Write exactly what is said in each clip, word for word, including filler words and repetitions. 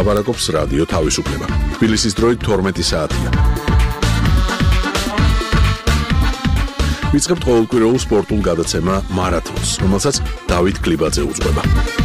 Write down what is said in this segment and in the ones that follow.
ლაპარაკობს რადიო თავისუფლება. თბილისის დროით თორმეტი საათია. ვიწყებთ ყოველკვირეულ სპორტულ გადაცემა მარათონს, რომელსაც დავით კლიბაძე უძღვება.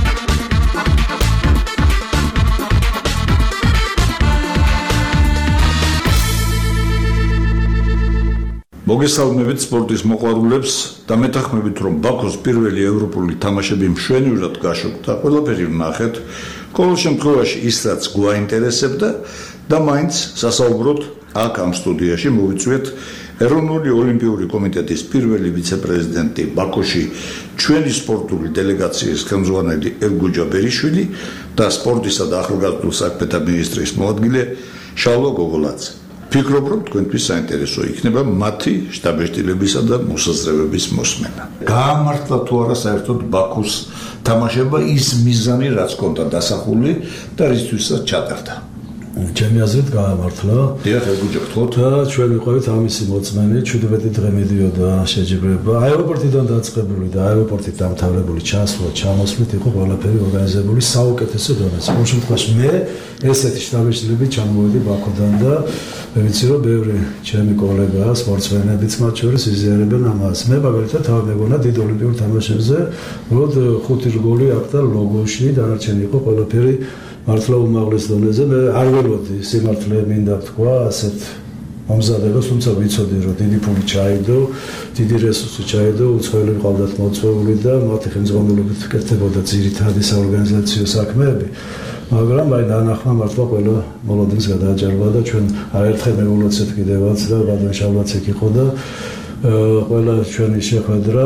მოგესალმებით სპორტის მოყვარულებს და მეთანხმებით, რომ ბაქოს პირველი ევროპული თამაშები მშვენივრად გაშოქდა, ყველაფერი ვნახეთ. ყოველ შემთხვევაში ის რაც გვაინტერესებდა და მაინც სასაუბროდ აქ ამ სტუდიაში მოვიწვიეთ ეროვნული ოლიმპიური კომიტეტის პირველი ვიცე-პრეზიდენტი ბაქოში ჩვენი სპორტული დელეგაციის ხელმძღვანელი ერგუ ჯაბერიშვილი და სპორტისა და ახალგაზრდულ საქმეთა მინისტრის მოადგილე შალვა გოგოლაძე. ფიქრობ, რომ თქვენთვის საინტერესო იქნება მათი შტაბ-ეშტილებისა და მოსაზრებების მოსმენა. გაამართლა თუ არა საერთოდ ბაქოს თამაშება ის მიზანი, რაც ჰქონდა დასახული და რისთვისაც ჩატარდა. ჩემი აზრით გაამართლა. დიახ, ერგუ გთხოვთ. და ჩვენ ვიყავით ამისი მოწმენი, შვიდმეტი დღე მიდიოდა შეჯიბრება. აეროპორტიდან დაწყებული და აეროპორტით დამთავრებული ჩასვლა, ჩამოსვლით იყო ყველაფერი ორგანიზებული საუკეთესო დონეზე. ამ შემთხვევაში მე ესეთი შტაბ-ეშტილებით ჩამოვედი ბაქოდან და ვიცი, რომ ბევრი ჩემი კოლეგა, სპორტსმენებიც მათ შორის იზიარებენ ამას. მე მაგალითად თავად მეგონა დიდ ოლიმპიურ თამაშებზე, რომ ხუთი რგოლი აქ და ლოგოში დანარჩენი იყო ყველაფერი მართლა უმაღლეს დონეზე. მე არ ველოდი სიმართლე მინდა თქვა ასეთ მომზადებას, თუმცა ვიცოდი, რომ დიდი ფული ჩაიდო, დიდი რესურსი ჩაიდო, უცხოელი ყავდათ მოწვეული და მათი ხელმძღვანელობით კეთდებოდა ძირითადი საორგანიზაციო საქმეები. მაგრამ აი დანახმა მართლა ყველა მოლოდინს გადააჭარბა და ჩვენ არაერთხელ მეგობრებსაც კიდევაც და ბადონშავლაც იქ იყო და ყველა ჩვენი შეხვედრა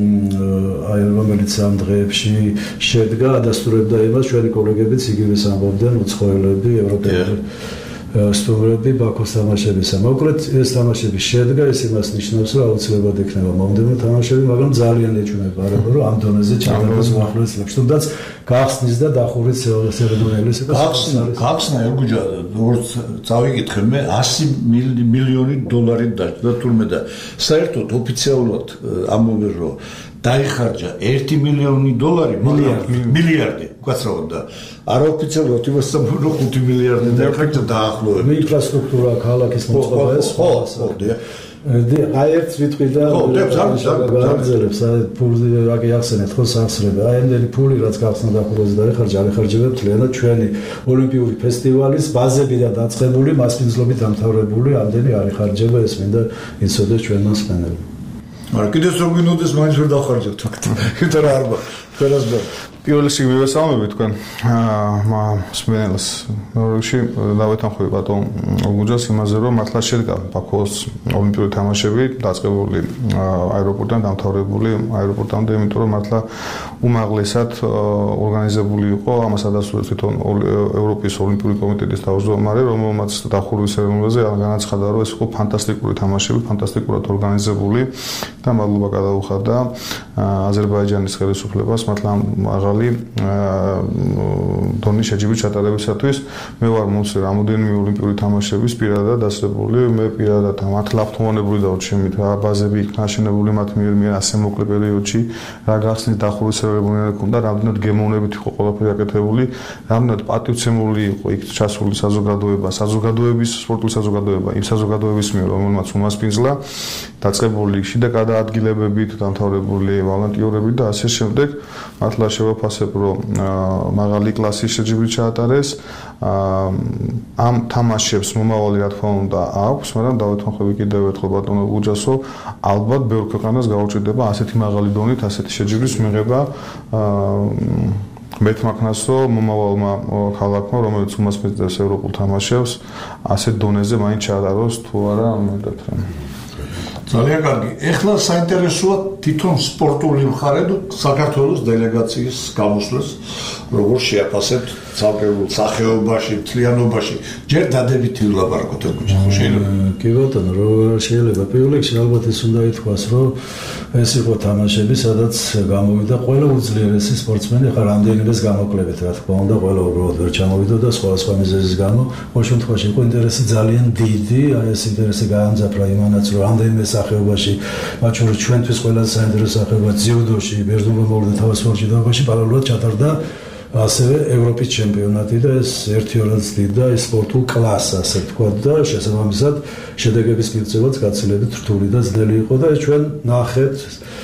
აი რომელიც ამ დღეებში შედგა ადასტურებდა იმას, ჩვენი კოლეგებიც იგივეს ამბობდნენ, უცხოელები, ევროპელი სტუმრები ბაქოს თამაშებისა. მოკლედ ეს თამაშები შედგა, ეს იმას ნიშნავს, რომ აუცილებლად იქნება მომდევნო თამაშები, მაგრამ ძალიან ეჩვენება, რომ ამ დონეზე ჩატარდეს უახლოეს წლებში. თუმცა გახსნის და დახურვის ცერემონიალის და გახსნა ერგუჯა, როგორც წავიკითხე, მე ასი მილიონი დოლარი დაჭდა თურმე და საერთოდ ოფიციალურად ამბობენ, რომ დაიხარჯა ერთი მილიონი დოლარი, მილიარდი, უკაცრავად და არაოფიციალურად იმას ამბობენ, რომ ხუთი მილიარდი დაიხარჯა დაახლოებით. ინფრასტრუქტურა, ქალაქის მოწყობა ეს ხო, ხო, აი ერთ ვიტყვი და გაგრძელებს, აი ფულზე რა გიახსენეთ ხო სახსრება. აი ამდენი ფული რაც გახსნა დახურვაზე დაიხარჯა, არ ეხარჯება მთლიანად ჩვენი ოლიმპიური ფესტივალის ბაზებიდან დაწყებული, მასპინძლობით დამთავრებული, ამდენი არ ეხარჯება, ეს მინდა იცოდეს ჩვენმა მსმენელმა. მაგრამ კიდევ რომ გინოდეს მაინც ვერ დავხარჯებთ ფაქტ. იმიტომ რა არბა, ყველას ბა. პირველ რიგში მივესალმებით თქვენ მსმენელს. მეორე რიგში დავეთანხმები ბატონ გუჯას იმაზე, რომ მართლა შედგა ბაქოს ოლიმპიური თამაშები დაწყებული აეროპორტიდან დამთავრებული აეროპორტამდე, იმიტომ რომ მართლა უმაღლესად ორგანიზებული იყო, ამას ადასტურებს თვითონ ევროპის ოლიმპიური კომიტეტის თავმჯდომარე, რომელმაც დახურვის ცერემონიაზე განაცხადა, რომ ეს იყო ფანტასტიკური თამაშები, ფანტასტიკურად ორგანიზებული და მადლობა გადაუხადა აზერბაიჯანის ხელისუფლებას მართლა მაღალი დონის შეჯიბრის ჩატარებისათვის. მე ვარ მომცე რამოდენიმე ოლიმპიური თამაშების პირადად დასწრებული, მე პირადად მართლა ავთმოვანებული და ჩემით რა ბაზები იქნა აშენებული მათ მიერ მე ასე მოკლე პერიოდში, რა გახსნის დახურვის ცერემონია ქონდა, რამდენად გემოვნებით იყო ყველაფერი აკეთებული, რამდენად პატივცემული იყო იქ ჩასული საზოგადოება, საზოგადოების სპორტული საზოგადოება, იმ საზოგადოების მიერ, რომელმაც უმასპინძლა, დაწყებული შიდა გადაადგილებებით, დამთავრებული ვოლონტიორებით და ასე შემდეგ. მართლა შევაფასებ, რომ მაღალი კლასის შეჯიბრი ჩაატარეს. ამ თამაშებს მომავალი რა თქმა უნდა აქვს, მაგრამ დავეთანხმები კიდევ ერთხელ ბატონო გუჯას, რომ ალბათ ბევრ ქვეყანას გაუჭირდება ასეთი მაღალი დონით, ასეთი შეჯიბრის მიღება. მეთმაქნას, რომ მომავალმა ქალაქმა, რომელიც უმასპინძლებს ევროპულ თამაშებს, ასეთ დონეზე მაინც ჩაატაროს თუ არა, ამიტომ ძალიან კარგი. ეხლა საინტერესოა თვითონ სპორტული მხარე და საქართველოს დელეგაციის გამოსვლას, როგორ შეაფასებთ ცალკეულ სახეობაში, მთლიანობაში. ჯერ დადებითი ვლაპარაკოთ ეგუჩა, ხო შეიძლება? კი ბატონო, როგორ შეიძლება? პირველ რიგში ალბათ ის უნდა ითქვას, რომ ეს იყო თამაშები, სადაც გამოვიდა ყველა უძლიერესი სპორტსმენი, ახლა რამდენიმეს გამოკლებით, რა თქმა უნდა, ყველა უბრალოდ ვერ ჩამოვიდა და სხვადასხვა მიზეზის გამო, ყოველ შემთხვევაში იყო ინტერესი ძალიან დიდი, აი ეს ინტერესი გაამძაფრა იმანაც, რომ რამდენიმე სახეობაში, მათ შორის ჩვენთვის ყველაზე საინტერესო სახეობა ძიუდოში, ბერძნულ-მომავლურ და თავისუფალ ჯილდოებაში პარალელურად ჩატარდა ასევე ევროპის ჩემპიონატი და ეს ერთიორად ზრდიდა სპორტულ კლასს, ასე ვთქვათ და შესაბამისად შედეგების მიღწევაც გაცილებით რთული და ძნელი იყო და ჩვენ ნახეთ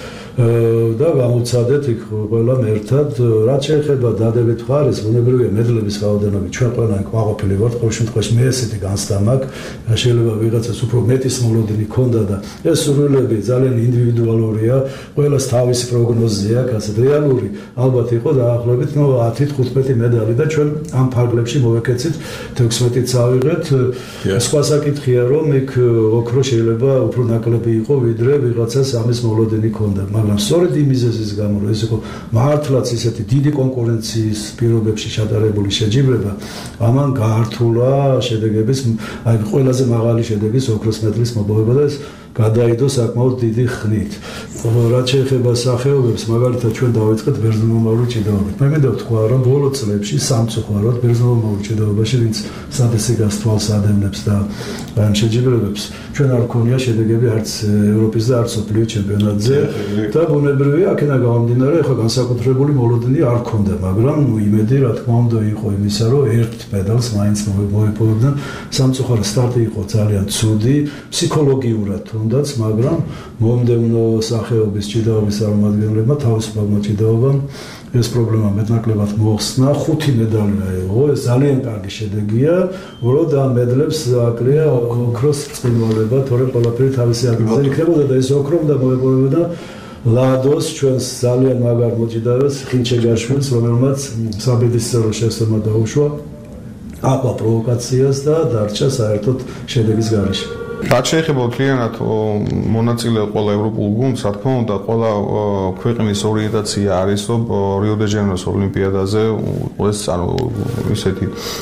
და გამოვცადეთ იქ ყველამ ერთად რაც შეეხება დადებით მხარეს ბუნებრივია მედლების რაოდენობით ჩვენ ყველანი კმაყოფილი ვართ ყოველ შემთხვევაში მე ესეთი განცდა მაქვს შეიძლება ვიღაცას უფრო მეტის მოლოდინი ქონდა და ეს სურვილები ძალიან ინდივიდუალურია ყველას თავისი პროგნოზი აქვს ასე რეალური ალბათ იყო დაახლოებით ნუ ათი თხუთმეტი მედალი და ჩვენ ამ ფარგლებში მოვეკეცით თექვსმეტიც ავიღეთ სხვა საკითხია რომ იქ ოქრო შეიძლება უფრო ნაკლები იყო ვიდრე ვიღაცას ამის მოლოდინი ქონდა მაგრამ სწორედ იმ მიზეზის გამო რომ ეს იყო მართლაც ისეთი დიდი კონკურენციის პირობებში ჩატარებული შეჯიბრება ამან გაართულა შედეგების აი ყველაზე მაღალი შედეგის ოქროს მედლის მოპოვება და ეს გადაიდო საკმაოდ დიდი ხნით. რაც შეეხება სახეობებს, მაგალითად ჩვენ დავიწყეთ ბერძნულოვანური ჭიდაობით. მე მინდა ვთქვა, რომ ბოლო წლებში სამწუხაროდ ბერძნულოვანურ ჭიდაობაში, ვინც სტატისტიკას თვალს ადევნებს და ამ შეჯიბრებებს, ჩვენ არ გქონია შედეგები არც ევროპის და არც მსოფლიო ჩემპიონატზე და ბუნებრივია, აქედან გამომდინარე, ახლა განსაკუთრებული მოლოდინი არ გქონდა, მაგრამ იმედი, რა თქმა უნდა, იყო იმისა, რომ ერთ პედალს მაინც მოიპოვებდნენ. სამწუხაროდ სტარტი იყო ძალიან ცუდი, ფსიქოლოგიურად თუნდაც, მაგრამ მომდევნო სახეობის ჭიდაობის წარმომადგენლებმა თავისუფალმა ჭიდაობამ ეს პრობლემა მეტნაკლებად მოხსნა, ხუთი მედალი აიღო, ეს ძალიან კარგი შედეგია, უბრალოდ და მედლებს აკლია ოქროს ბრწყინვალება, თორემ ყველაფერი თავისი ადგილზე იქნებოდა და ეს ოქრო უნდა მოეპოვებოდა ლადოს ჩვენს ძალიან მაგარ მოჭიდავეს ხინჩეგაშვილს, რომელმაც საბედისწერო შესწორმა დაუშვა აკვა პროვოკაციას და დარჩა საერთოდ შედეგის გარეშე. რაც შეეხება მთლიანად მონაწილე ყველა ევროპულ გუნდს, რა თქმა უნდა, ყველა ქვეყნის ორიენტაცია არის, რომ რიო-დე-ჟანეიროს ოლიმპიადაზე ეს ანუ ისეთი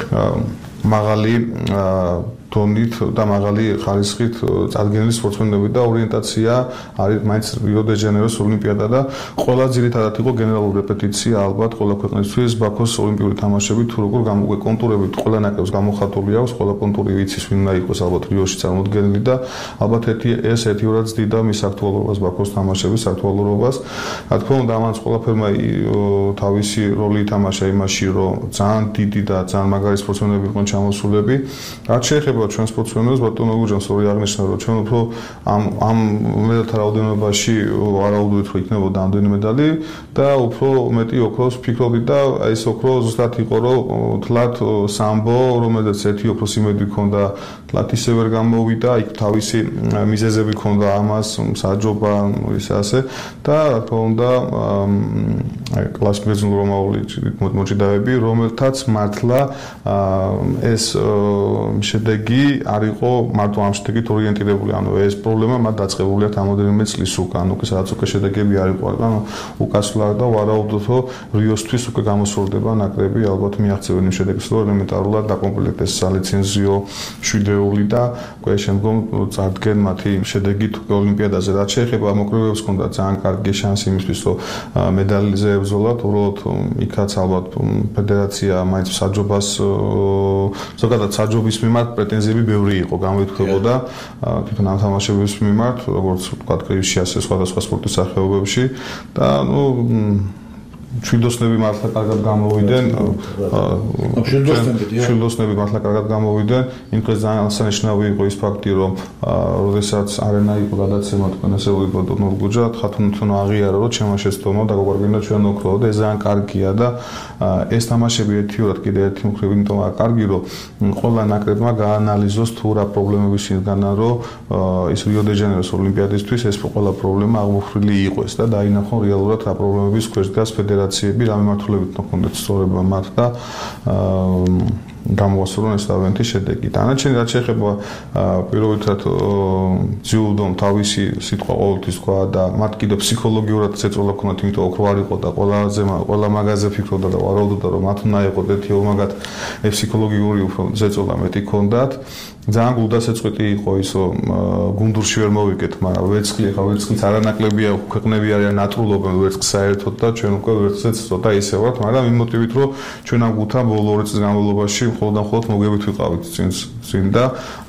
მაღალი დონით და მაღალი ხარისხით წარდგენილი სპორტსმენები და ორიენტაცია არის მაინც რიო-დე-ჟანეიროს ოლიმპიადა და ყველა ძირითადად იყო გენერალური რეპეტიცია ალბათ ყველა ქვეყნისთვის ბაქოს ოლიმპიური თამაშები თუ როგორ გამოგვე კონტურებით ყველა ნაკრებს გამოხატული აქვს ყველა კონტური ვიცის ვინ უნდა იყოს ალბათ რიოში წარმოდგენილი და ალბათ ერთი ეს ერთიორად ზდიდა მის აქტუალურობას ბაქოს თამაშების აქტუალურობას რა თქმა უნდა ამას ყველაფერმა თავისი როლი ითამაშა იმაში რომ ძალიან დიდი და ძალიან მაგარი სპორტსმენები იყვნენ ჩამოსულები რაც შეეხება ჩვენ სპორტსმენებს ბატონო გურჯანს ორი აღნიშნა რომ ჩვენ უფრო ამ ამ მედალთა რაოდენობაში ვარაუდობთ რომ იქნებოდა ამდენი მედალი და უფრო მეტი ოქროს ვფიქრობთ და ეს ოქრო ზუსტად იყო რომ თლათ სამბო რომელზეც ერთი ოქროს იმედი ჰქონდა თლათ ისე ვერ გამოვიდა იქ თავისი მიზეზები ჰქონდა ამას საჯობა ისე ასე და რა თქმა უნდა აი კლასიკ ბერძნულ-რომაული მოჭიდავეები რომელთაც მართლა ეს შედეგი არ იყო მარტო ამ შედეგით ორიენტირებული, ანუ ეს პრობლემა მათ დაწყებულია თამოდენიმე წლის უკან, უკვე სადაც უკვე შედეგები არ იყო, ანუ უკაცვლად და ვარაუდობთ, რომ რიოსთვის უკვე გამოსვლდება ნაკრები, ალბათ მიაღწევენ იმ შედეგს, რომ ელემენტარულად დაკომპლექტეს სალიცენზიო შვიდეული და უკვე შემდგომ წარდგენ მათი შედეგით ოლიმპიადაზე. რაც შეეხება მოკრებებს ჰქონდა ძალიან კარგი შანსი იმისთვის, რომ მედალიზე ებრძოლათ, უბრალოდ იქაც ალბათ ფედერაცია მაინც საჯობას ზოგადად საჯობის მიმართ პრეტენზიები ბევრი იყო გამოითქვებოდა თვითონ ამ თამაშების მიმართ როგორც ვთქვათ კრივში ასე სხვადასხვა სპორტის სახეობებში და ნუ ჩვილდოსნები მართლა კარგად გამოვიდნენ ჩვილდოსნები მართლა კარგად გამოვიდნენ იმ დღეს ძალიან აღსანიშნავი იყო ის ფაქტი რომ როდესაც არენა იყო გადაცემა თქვენ ესე ვიბოდოთ ნურგუჯა ხათუნთუნ აღიარა რომ ჩემო შეცდომა დაგგვარგინდა ჩვენ ოქრო და ეს ძალიან კარგია და ეს თამაშები ერთიურად კიდე ერთი მხრივ იმიტომ არის კარგი რომ ყველა ნაკრებმა გაანალიზოს თუ რა პრობლემები შედგანა რომ ის რიო-დე-ჟანეიროს ოლიმპიადისთვის ეს ყველა პრობლემა აღმოფხვრილი იყოს და დაინახონ რეალურად რა პრობლემების ქვეშ დგას ფედერაციები რა მიმართულებით მოხდეთ სწორება მათ და გამოასწორონ ეს ავენთის შედეგი. დანარჩენი რაც შეეხება პირობითად ძიუდომ თავისი სიტყვა ყოველთვის თქვა და მათ კიდევ ფსიქოლოგიურად შეწოლა ქონათ იმიტომ ოქრო არ იყო და ყველაზე ყველა მაგაზე ფიქრობდა და ვარაუდობდა რომ მათ უნდა იყოს ერთი ომაგად ფსიქოლოგიური უფრო შეწოლა მეტი ქონდათ. ძალიან გულდასაწყვეტი იყო ის რომ გუნდურში ვერ მოვიგეთ, მაგრამ ვერცხლი ხა ვერცხლიც არანაკლებია ქვეყნები არიან ნატრულობენ ვერცხლს საერთოდ და ჩვენ უკვე ვერცხლს ცოტა ისე ვართ, მაგრამ იმ მოტივით რომ ჩვენ ამ გუნდთან ბოლო ორი წლის განმავლობაში მხოლოდ და მხოლოდ მოგებით ვიყავით წინ წინ და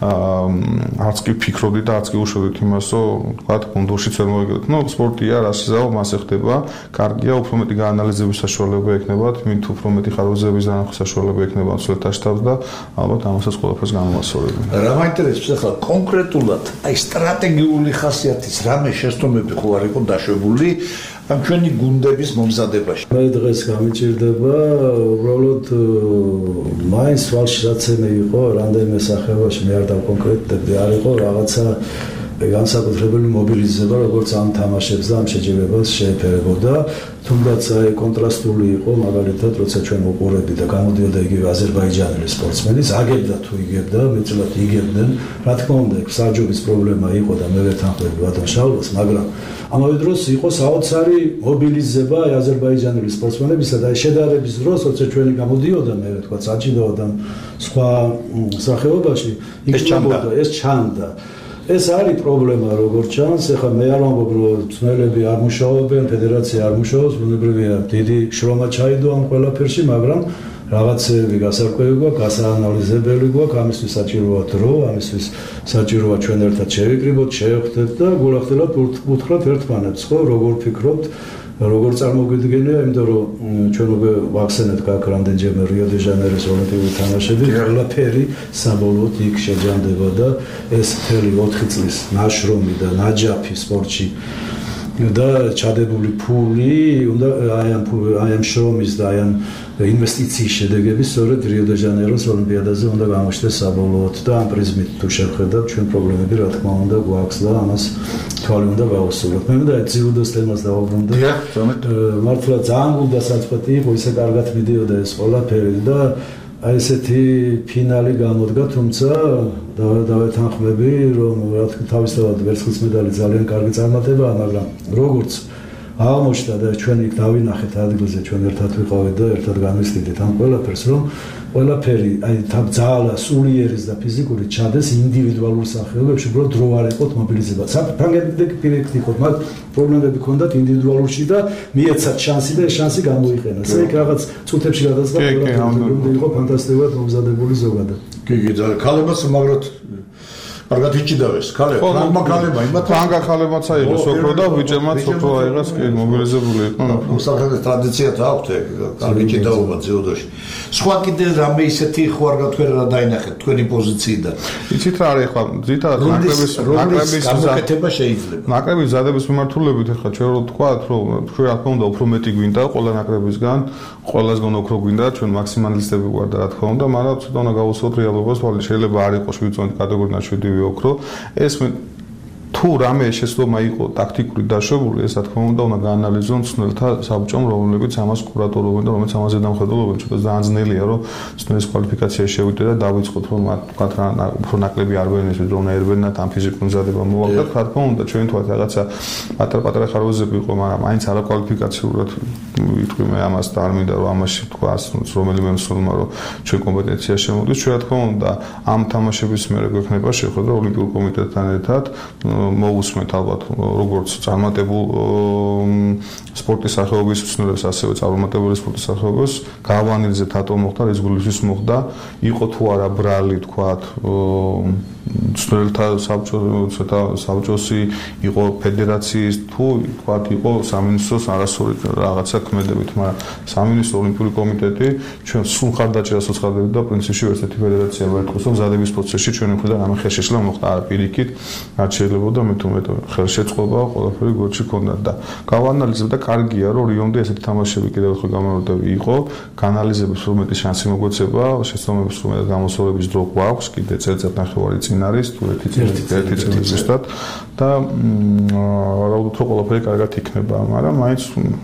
არც კი ფიქრობდით და არც კი უშევდით იმას, რომ თქვათ გუნდურშიც ვერ მოვიგეთ. ნუ სპორტია, რას იზაო, მასე ხდება. კარგია, უფრო მეტი გაანალიზების საშუალება ექნებათ, მით უფრო მეტი ხარვეზების დანახვის საშუალება ექნებათ სულთა შტაბს და ალბათ ამასაც ყველაფერს განვასწორებენ. რა მაინტერესებს ახლა კონკრეტულად აი სტრატეგიული ხასიათის რამე შეცდომები ხო არ იყო დაშვებული ამ ჩვენი გუნდების მომზადებაში. მე დღეს გამიჭირდება უბრალოდ მაინც თვალში რაცემე იყო რამდენიმე სახეობაში მე არ დავკონკრეტდებდი არ იყო რაღაცა განსაკუთრებული მობილიზება როგორც ამ თამაშებს და ამ შეჯიბრებას შეეფერებოდა თუნდაც აი კონტრასტული იყო მაგალითად როცა ჩვენ უყურებდი და გამოდიოდა იგივე აზერბაიჯანელი სპორტსმენი ზაგებდა თუ იგებდა მეტწილად იგებდნენ რა თქმა უნდა საჯობის პრობლემა იყო და მე ვერ თანხმობდი ბატონ შავლოს მაგრამ ამავე დროს იყო საოცარი მობილიზება აი აზერბაიჯანელი სპორტსმენებისა და შედარების დროს როცა ჩვენი გამოდიოდა მე ვთქვა საჭიდაო და სხვა სახეობაში ეს ჩანდა ეს ჩანდა ეს არის პრობლემა როგორც ჩანს ეხლა მე არ ვამბობ რომ ძნელები არ მუშაობენ ფედერაცია არ მუშაობს ბუნებრივია დიდი შრომა ჩაიდო ამ ყველაფერში მაგრამ რაღაცები გასარკვევი გვაქვს გასაანალიზებელი გვაქვს ამისთვის საჭიროა დრო ამისთვის საჭიროა ჩვენ ერთად შევიკრიბოთ შევხვდეთ და გულახდილად უთხრათ ერთმანეთს ხო როგორ ფიქრობთ როგორ წარმოგვიდგენია იმიტომ რომ ჩვენ უკვე ვახსენეთ გაქ რამდენჯერმე რიო-დე-ჟანეიროს ოლიმპიური თამაშები ყველაფერი საბოლოოდ იქ შეჯამდება და ეს მთელი ოთხი წლის ნაშრომი და ნაჯაფი სპორტში და ჩადებული ფული უნდა აი ამ აი ამ შრომის და აი ამ ინვესტიციის შედეგები სწორედ რიო-დე-ჟანეიროს ოლიმპიადაზე უნდა გამოჩნდეს საბოლოოდ და ამ პრიზმით თუ შევხედავთ ჩვენ პრობლემები რა თქმა უნდა გვაქვს და ამას თვალი უნდა გავუსწროთ. მე მინდა ძიუდოს თემას დავაბრუნდე. მართლა ძალიან გულდა საწყვეტი იყო ისე კარგად მიდიოდა ეს ყველაფერი და აი ესეთი ფინალი გამოდგა თუმცა დავეთანხმები რომ რა თქმა უნდა თავისთავად ვერცხლის მედალი ძალიან კარგი წარმატებაა მაგრამ როგორც აღმოჩნდა და ჩვენ იქ დავინახეთ ადგილზე ჩვენ ერთად ვიყავით და ერთად განვისდით ამ ყველაფერს რომ ყველაფერი აი თავძალა სულიერის და ფიზიკური ჩადეს ინდივიდუალურ სახეობებში უბრალოდ დრო არ იყოთ მობილიზება. საფრანგეთიდან პირიქით იყოთ მათ პრობლემები ჰქონდათ ინდივიდუალურში და მიეცათ შანსი და ეს შანსი გამოიყენა. ესე იქ რაღაც წუთებში გადაწყდა ყველაფერი იყო ფანტასტიკურად მომზადებული ზოგადად. კი კი და ქალებაც მაგრად კარგად იჭიდავეს ქალები ფრანგმა ქალებმა იმათ ფრანგა ქალებმაც აიღეს ოქრო და ბიჭებმაც ოქრო აიღეს კი მობილიზებული იყვნენ მოსახლეობის ტრადიციაც აქვს კარგი ჭიდაობა ძიუდოში სხვა კიდე რამე ისეთი ხო არ გათქვერა რა დაინახეთ თქვენი პოზიციიდან იცით რა არის ახლა ძირითადად ნაკრების ნაკრების გამოკეთება შეიძლება ნაკრების ზადების მიმართულებით ახლა ჩვენ რო ვთქვათ რომ ჩვენ რა თქმა უნდა უფრო მეტი გვინდა ყველა ნაკრებისგან ყველასგან ოქრო გვინდა ჩვენ მაქსიმალისტები ვართ რა თქმა უნდა მაგრამ ცოტა უნდა გავუსწროთ რეალობას თვალე შეიძლება არ იყოს შვიდ კატეგორიიდან შვიდი ოქრო ეს თუ რამე შეცდომა იყო ტაქტიკური დაშვებული ეს რა თქმა უნდა უნდა გაანალიზონ ცნელთა საბჭომ რომლებიც ამას კურატორობენ და რომელიც ამაზე დამხედველობენ ცოტა ძალიან ძნელია რომ ცნელის კვალიფიკაციაში შევიდე და დავიწყოთ რომ თქვათ რა უფრო ნაკლები არ ვენეს რომ ერბენათ ამ ფიზიკურ მზადება მოვაკეთოთ რა თქმა უნდა ჩვენ თქვათ რაღაცა პატარ-პატარა ხარვეზები იყო მაგრამ მაინც არა კვალიფიკაციურად ვიტყვი მე ამას და არ მინდა რომ ამაში თქვა რომელიმე მსურმა რომ ჩვენ კომპეტენცია შემოდის ჩვენ რა თქმა უნდა ამ თამაშების მერე გვექნება შეხვედრა ოლიმპიურ კომიტეტთან ერთად მოусმენთ ალბათ როგორც წარმატებულ სპორტის სახეობის უცნელებს ასევე წარმატებული სპორტის სახეობას გავანალიზეთ რატომ მოხდა ეს გულისთვის მოხდა იყო თუ არა ბრალი თქვათ ცნელთა საბჭოთა საბჭოსი იყო ფედერაციის თუ თქვათ იყო სამინისტროს არასწორი რაღაცა ქმედებით მაგრამ სამინისტრო ოლიმპიური კომიტეტი ჩვენ სულ ხარდაჭერას უცხადებით და პრინციპში ერთერთი ფედერაცია ვერთხოს რომ ზადების პროცესში ჩვენი მხრიდან ამ ხელშეშლა მოხდა არა პირიქით არ შეიძლება და მე თუ მე ხელშეწყობა ყველაფერი გორჩი ქონდათ და გავანალიზებ და კარგია რომ რიომდე ესეთი თამაშები კიდევ ხო გამარჯვებული იყო განალიზების უმეტი შანსი მოგვეცება შეცდომების უმეტი გამოსვლების დრო გვაქვს კიდე წელიწად ნახევარი წინ არის თუ ერთი წელი ერთი წელი ზუსტად და რა ვთქვა ყველაფერი კარგად იქნება მაგრამ მაინც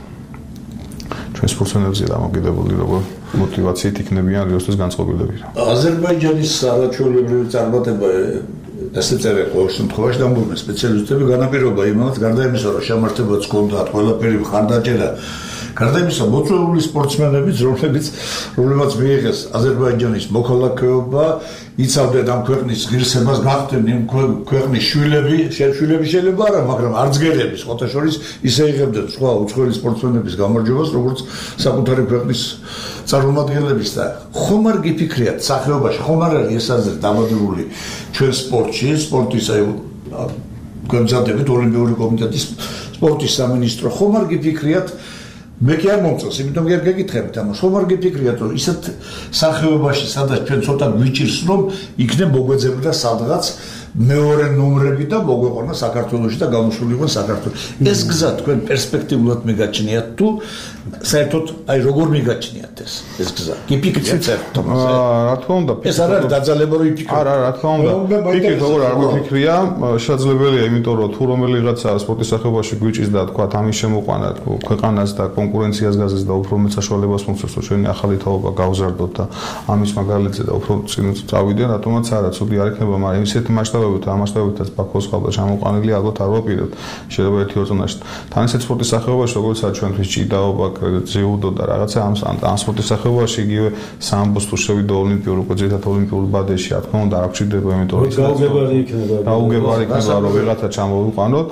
ჩვენ სპორტსმენებზე დამოკიდებული როგორ мотивациით იქნებიან რიოსთვის განწყობილები აზერბაიჯანის არაჩვეულებრივი წარმატება ესე წერე ყოველ შემთხვევაში დამურმე სპეციალისტები განაპირობა იმას გარდა იმისა რომ შემართებაც ჰქონდათ ყველაფერი მხარდაჭერა გარდა იმისა, მოწვეული სპორტსმენებიც, რომლებიც რომლებიც მიიღეს აზერბაიჯანის მოქალაქეობა, იცავდნენ ამ ქვეყნის ღირსებას, გახდნენ იმ ქვეყნის შვილები, შვილები შეიძლება არა, მაგრამ არც გერები, სხვათა შორის ისე იღებდნენ სხვა უცხოელი სპორტსმენების გამარჯვებას, როგორც საკუთარი ქვეყნის წარმომადგენლების და ხომ არ გიფიქრიათ სახეობაში, ხომ არ არის ეს აზრი დამადებული ჩვენ სპორტში, სპორტის აი გამზადებით ოლიმპიური კომიტეტის სპორტის სამინისტრო, ხომ არ გიფიქრიათ მე კი არ მომწონს, იმიტომ კი არ გეკითხებით ამას, ხომ არ გიფიქრიათ, რომ ისეთ სახეობაში, სადაც ჩვენ ცოტა გვიჭირს, რომ იქნებ მოგვეძებდა სადღაც მეორე ნომრები და მოგვეყონა საქართველოში და გამოსულიყო საქართველოს. ეს გზა თქვენ პერსპექტიულად მიგაჩნიათ თუ საერთოდ აი როგორ მიგაჩნიათ ეს ეს გზა? გიფიქრეთ საერთოდ ამაზე? რა თქმა უნდა, ეს არ არის დაძალება რომ იფიქროთ. არა, რა თქმა უნდა. ფიქრით როგორ არ გვიფიქრია, შესაძლებელია, იმიტომ რომ თუ რომელიღაცა სპორტის სახეობაში გვიჭირს და თქვა ამის შემოყვანა ქვეყანას და კონკურენციას გაზის და უფრო მეტ საშუალებას მომცემს, რომ ჩვენი ახალი თაობა გავზარდოთ და ამის მაგალითზე და უფრო წინ წავიდეთ, რატომაც არა, ცუდი არ იქნება, მაგრამ ისეთი მასშტაბებით, ამ მასშტაბებითაც ბაქოს ხალხი შემოყვანილი ალბათ არ ვაპირებთ. შეიძლება ერთი ორ წონაში. თან ისეთ სპორტის სახეობაში, როგორცაა ჩვენთვის ჭიდაობა, ძიუდო და რაღაცა ამ ამ სპორტის სახეობაში იგივე სამბოს თუ შევიდა ოლიმპიურ, უკვე ძირითადად ოლიმპიურ ბადეში, რა თქმა უნდა, არ გჭირდება, იმიტომ რომ გაუგებარი იქნება. გაუგებარი იქნება, რომ ვიღაცა ჩამოვიყვანოთ.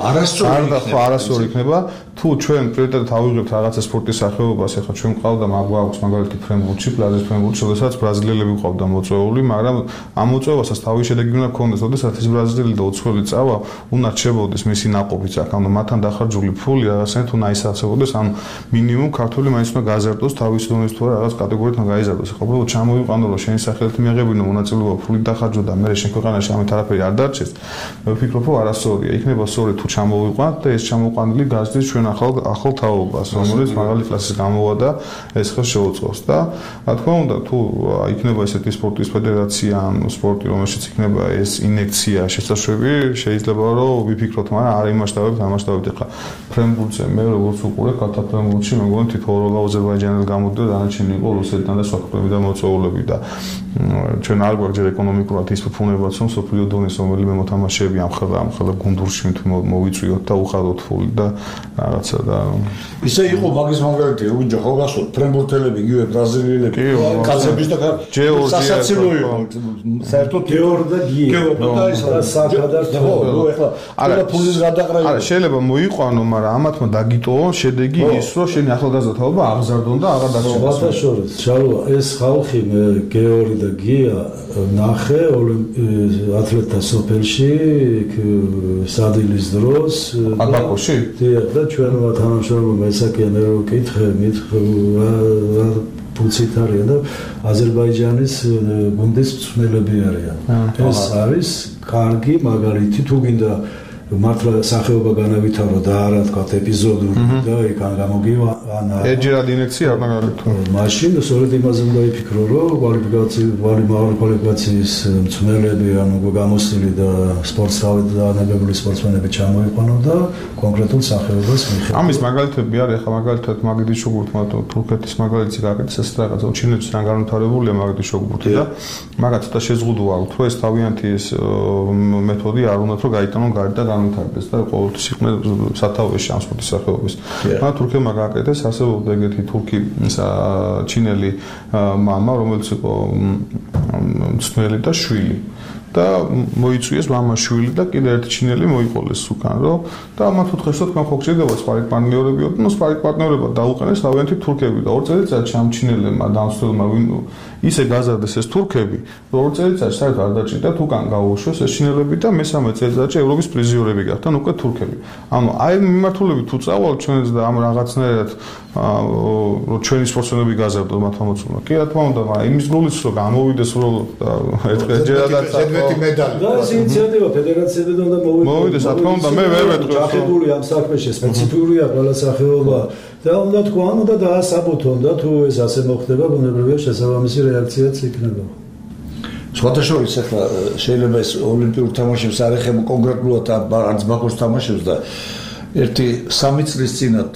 არასწორი იქნება. თუ ჩვენ პრიორიტეტად ავიღებთ რაღაცა სპორტის სახეობას, ახლა ჩვენ ყავდა მაგვაქვს მაგალითად ფრენბურთში, პლაზის ფრენბურთში, შესაძლოა ბრაზილიელები ყავდა მოწვეული, მაგრამ ამ მოწვევასაც თავის შედეგი უნდა ქონდეს, როდესაც ეს ბრაზილიელი და უცხოელი წავა, უნდა რჩებოდეს მისი ნაყოფიც, ახლა მათთან დახარჯული ფული რაღაცნაირად უნდა ისაცებოდეს, ან მინიმუმ ქართული მაინც უნდა გაზარდოს თავის დონეს თუ რაღაც კატეგორიით უნდა გაიზარდოს. ახლა უბრალოდ ჩამოვიყვანო, რომ შენი სახელით მიაღებინო მონაწილეობა, ფული დახარჯო და მე შენ ქვეყანაში ამით არაფერი არ დარჩეს. მე ვფიქრობ, რომ არასწორია. იქნება სწორი თუ ჩამოვიყვანთ და ეს ჩამოყვანილი გაზრდის ჩვენ ახალ ახალ თაობას, რომელიც მაღალი კლასის გამოვა და ეს ხელ შეუწყობს და რა თქმა უნდა, თუ იქნება ესეთი სპორტის ფედერაცია ან სპორტი, რომელშიც იქნება ეს ინექცია შესაშვები, შეიძლება რომ ვიფიქროთ, მაგრამ არ იმასშტაბებით, ამასშტაბებით ახლა ფრენბურთზე მე როგორც უყურე კათა ფრენბურთში, მეგონი თითოეულ აზერბაიჯანელ გამოდიოდა, დანარჩენი იყო რუსეთიდან და სხვა ქვეყნები და მოწვეულები და ჩვენ არ გვაქვს ჯერ ეკონომიკურად ის ფუფუნებაც, რომ სოფლიო დონის რომელიმე მოთამაშეები ამ ხელა ამ ხელა გუნდურში მოვიწვიოთ და უხადოთ ფული და რაღაცა და ისე იყო მაგის მაგალითი, უჯო ხო გასულ ფრენბურთელები, იგივე ბრაზილიელები, კაცების და სასაცილო იყო. საერთოდ გეორ და გია და ის საკადარ ხო, ეხლა ყველა ფულის გადაყრა იყო. არა, შეიძლება მოიყვანო, მაგრამ ამათმა დაგიტოვონ შედეგი ის, რომ შენი ახალგაზრდა თაობა აღზარდონ და აღარ დარჩენოს. სხვათა შორის, შალვა, ეს ხალხი გეორი და გია ნახე ათლეტთა სოფელში სადილის დროს აბაკოში? დიახ, და ჩვენმა თანამშრომლებმა ესაკიან მე რომ კითხე, მითხრა ფუნქციით არიან და აზერბაიჯანის გუნდის მწვრთნელები არიან. ეს არის კარგი მაგალითი, თუ გინდა მართლა სახეობა განავითარო და არა თქვა ეპიზოდური და იქან გამოგივა ან ეჯერად ინექცია არ უნდა გაგეთქვა. მაშინ სწორედ იმაზე უნდა ვიფიქრო, რომ კვალიფიკაციის, მაღალი კვალიფიკაციის მწვრთნელები ან უკვე გამოსილი და სპორტსდაანებებული სპორტსმენები ჩამოიყვანო და კონკრეტულ სახეობას მიხედავთ. ამის მაგალითები არის, ახლა მაგალითად მაგიდის შუგურთმა თურქეთის მაგალითი გაკეთეს ეს რაღაცა, ჩინეთში რან განვითარებულია მაგიდის შუგურთი და მაგათ ცოტა შეზღუდვა აქვს, რომ ეს თავიანთი ეს მეთოდი არ უნდა რომ გაიტანონ გარეთ და განვითარდეს და ყოველთვის იყვნენ სათავეში ამ სპორტის სახეობის. მაგრამ თურქებმა გააკეთეს არსებობდა ეგეთი თურქი ჩინელი მამა, რომელიც იყო მწვრთნელი და შვილი. და მოიწვიეს მამა შვილი და კიდე ერთი ჩინელი მოიყოლეს უკან, რომ და მათ უთხრეს, რომ თქვენ ხო გჭირდება სპარინგ პარტნიორები, ну სპარინგ პარტნიორება დაუყენეს თავიანთი თურქები და ორ წელიწადში ამ ჩინელებმა და ამ სულმა ისე გაზარდეს ეს თურქები, რომ ორ წელიწადში საერთოდ არ დაჭირდათ უკან გაუშვეს ეს ჩინელები და მესამე წელიწადში ევროპის პრიზიორები გახდნენ უკვე თურქები. ანუ აი მიმართულებით თუ წავალ ჩვენს და ამ რაღაცნაირად რომ ჩვენი სპორტსმენები გაზარდონ მათ ამოცულმა. კი რა თქმა უნდა, მაგრამ იმის გულიც რომ გამოვიდეს რომ ერთჯერადაც ზედმეტი медали. და ეს ინიციატივა ფედერაციებიდან და მოვიდეს, რა თქმა უნდა, მე ვერ ვეტყვი. ჩახებული ამ საქმეში სპეციფიურია ყველა სახეობა და უნდა თქვა, უნდა დაასაბუთონ და თუ ეს ასე მოხდება, ბუნებრივია შესაბამისი რეაქციაც იქნება. სხვათა შორის ახლა შეიძლება ეს ოლიმპიურ თამაშებს არ ეხება კონკრეტულად არც ბაქოს თამაშებს და ერთი სამი წლის წინათ